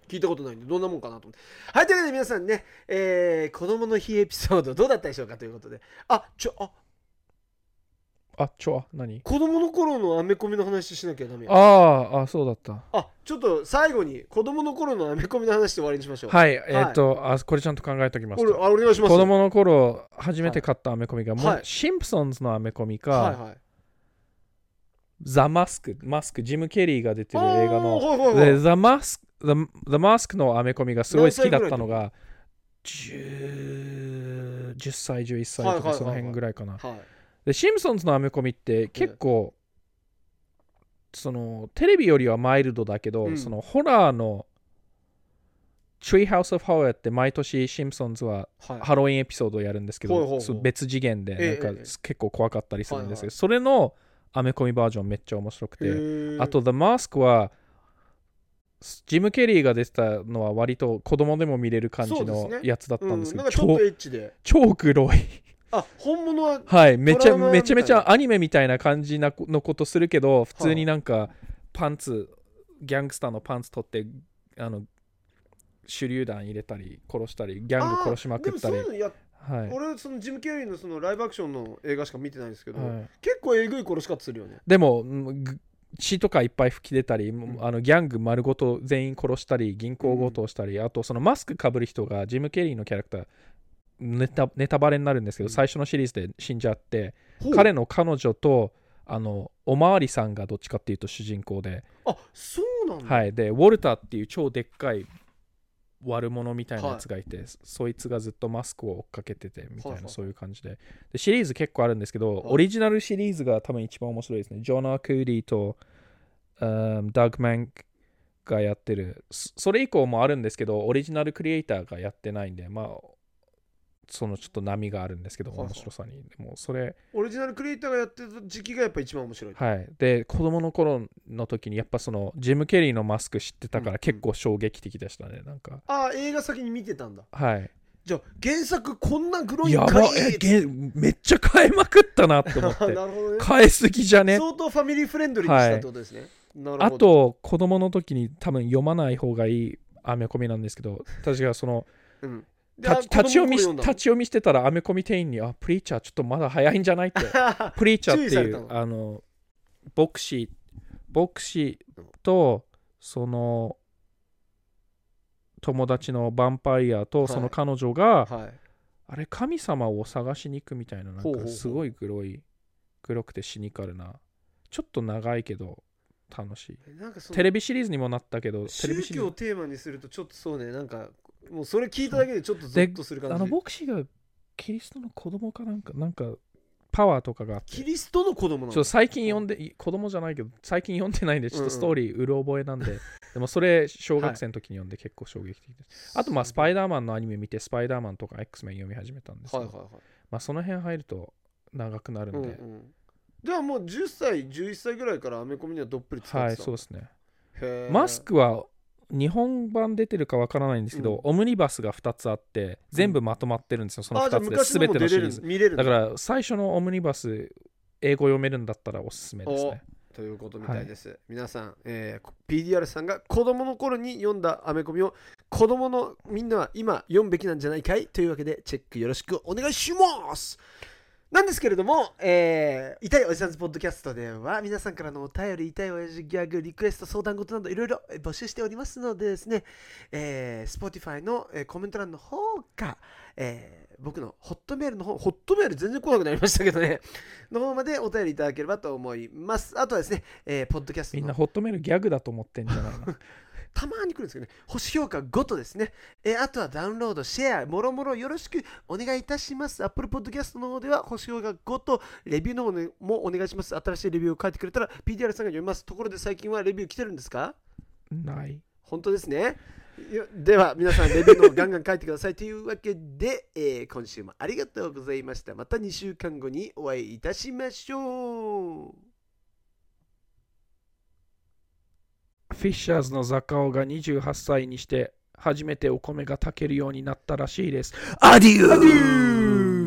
聞いたことないんでどんなもんかなと思って。はい、というわけで皆さんね、えー、子供の日エピソードどうだったでしょうかということで、あちょああちょ何子供の頃のアメコミの話しなきゃダメや。 ああそうだった。 あちょっと最後に子供の頃のアメコミの話で終わりにしましょう。 はい、えー、っとあこれちゃんと考えておきました。 あお願いします。 子供の頃初めて買ったアメコミが、 はい、 もうシンプソンズのアメコミか、 はいはい、 ザ・マスクマスクジム・ケリーが出てる映画の、 はいはいはい、 でザ・マスクザ・マスクのアメコミがすごい好きだったのがじゅうさいじゅういっさいとかその辺ぐらいかな。 はいはいはい、 でシンプソンズのアメコミって結構、うん、そのテレビよりはマイルドだけど、うん、そのホラーのトリーハウス・オブ・ホラーって毎年シンプソンズはハロウィンエピソードをやるんですけど、はい、別次元でなんか結構怖かったりするんですけど、ええ、それのアメコミバージョンめっちゃ面白くて、あと The Mask はジム・ケリーが出てたのは割と子供でも見れる感じのやつだったんですけど、 うん、なんかちょっとエッチで超黒いあ本物ははいめちゃめちゃめちゃアニメみたいな感じなのことするけど、普通になんかパンツギャングスターのパンツ取ってあの手榴弾入れたり殺したりギャング殺しまくったり。はい、 俺そのジム・ケリー の, そのライブアクションの映画しか見てないんですけど、はい、結構えぐい殺し方するよね。 でも血とかいっぱい吹き出たり、うん、あのギャング丸ごと全員殺したり銀行強盗したり、うん、あとそのマスクかぶる人がジム・ケリーのキャラクターネタ、ネタバレになるんですけど、うん、最初のシリーズで死んじゃって、彼の彼女とあのおまわりさんがどっちかっていうと主人公で、 あそうなんだ、 はい、でウォルターっていう超でっかい悪者みたいなやつがいて、はい、そいつがずっとマスクを追っかけててみたいな、はいはい、そういう感じ で, でシリーズ結構あるんですけど、はい、オリジナルシリーズが多分一番面白いですね。ジョナ・クーディと、うん、ダグ・マンクがやってる。それ以降もあるんですけどオリジナルクリエイターがやってないんで、まあそのちょっと波があるんですけど、面白さに、はいはい、もうそれオリジナルクリエイターがやってた時期がやっぱ一番面白い。 はい。で子供の頃の時にやっぱそのジム・ケリーのマスク知ってたから結構衝撃的でしたね、うんうん、なんかあ映画先に見てたんだ。 はい。 じゃあ原作こんな黒いやばえげめっちゃ変えまくったなと思ってなるほど、ね、変えすぎじゃね。 相当ファミリーフレンドリーにしたってことですね、はい、なるほど。 あと子供の時に多分読まない方がいいアメコミなんですけど、確かその、うん立ち読み立ち読みしてたらアメコミ店員にあプリーチャーちょっとまだ早いんじゃないってプリーチャーっていうあの牧師牧師とその友達のヴァンパイアとその彼女が、はいはい、あれ神様を探しに行くみたいな、なんかすごい黒い黒くてシニカルなちょっと長いけど楽しい。なんかテレビシリーズにもなったけど宗教をテーマにするとちょっとそうね、なんかもうそれ聞いただけでちょっとゾッとする感じ。 あの牧師がキリストの子供かなんかなんかパワーとかがあって、 キリストの子供なの。 ちょっと最近読んで子供じゃないけど最近読んでないんでちょっとストーリーうる覚えなんで、うんうん、でもそれ小学生の時に読んで結構衝撃的です、はい、あとまあスパイダーマンのアニメ見てスパイダーマンとか X メン読み始めたんですけど、はいはいはい、まあその辺入ると長くなるんで、うんうん、 ではもうじゅっさいじゅういっさいぐらいからアメコミにはどっぷり使ってた。 はいそうですね。マスクは日本版出てるかわからないんですけど、うん、オムニバスがふたつあって全部まとまってるんですよ、そのふたつで全てのシリーズ見れる。だから最初のオムニバス英語読めるんだったらおすすめですねということみたいです、はい、皆さん、えー、ピーディーアール さんが子供の頃に読んだアメコミを子供のみんなは今読むべきなんじゃないかいというわけでチェックよろしくお願いしますなんですけれども、えー、痛いおじさんズポッドキャストでは皆さんからのお便り、痛いおやじギャグ、リクエスト、相談事などいろいろ募集しておりますのでですね、えー、Spotify の、えー、コメント欄の方か、えー、僕のホットメールの方、ホットメール全然来なくなりましたけどね、の方までお便りいただければと思います。あとはですね、えー、ポッドキャストのみんなホットメールギャグだと思ってんじゃないのたまに来るんですけどね、星評価ごとですね、えー、あとはダウンロード、シェア、もろもろよろしくお願いいたします。Apple Podcast の方では星評価ごとレビューの方もお願いします。新しいレビューを書いてくれたら ピーディーアール さんが読みます。ところで最近はレビュー来てるんですか？ ない。 本当ですね。では皆さんレビューの方ガンガン書いてくださいというわけで、えー、今週もありがとうございました。またにしゅうかんごにお会いいたしましょう。 フィッシャーズのザカオがにじゅうはっさいにして初めてお米が炊けるようになったらしいです。アデュー。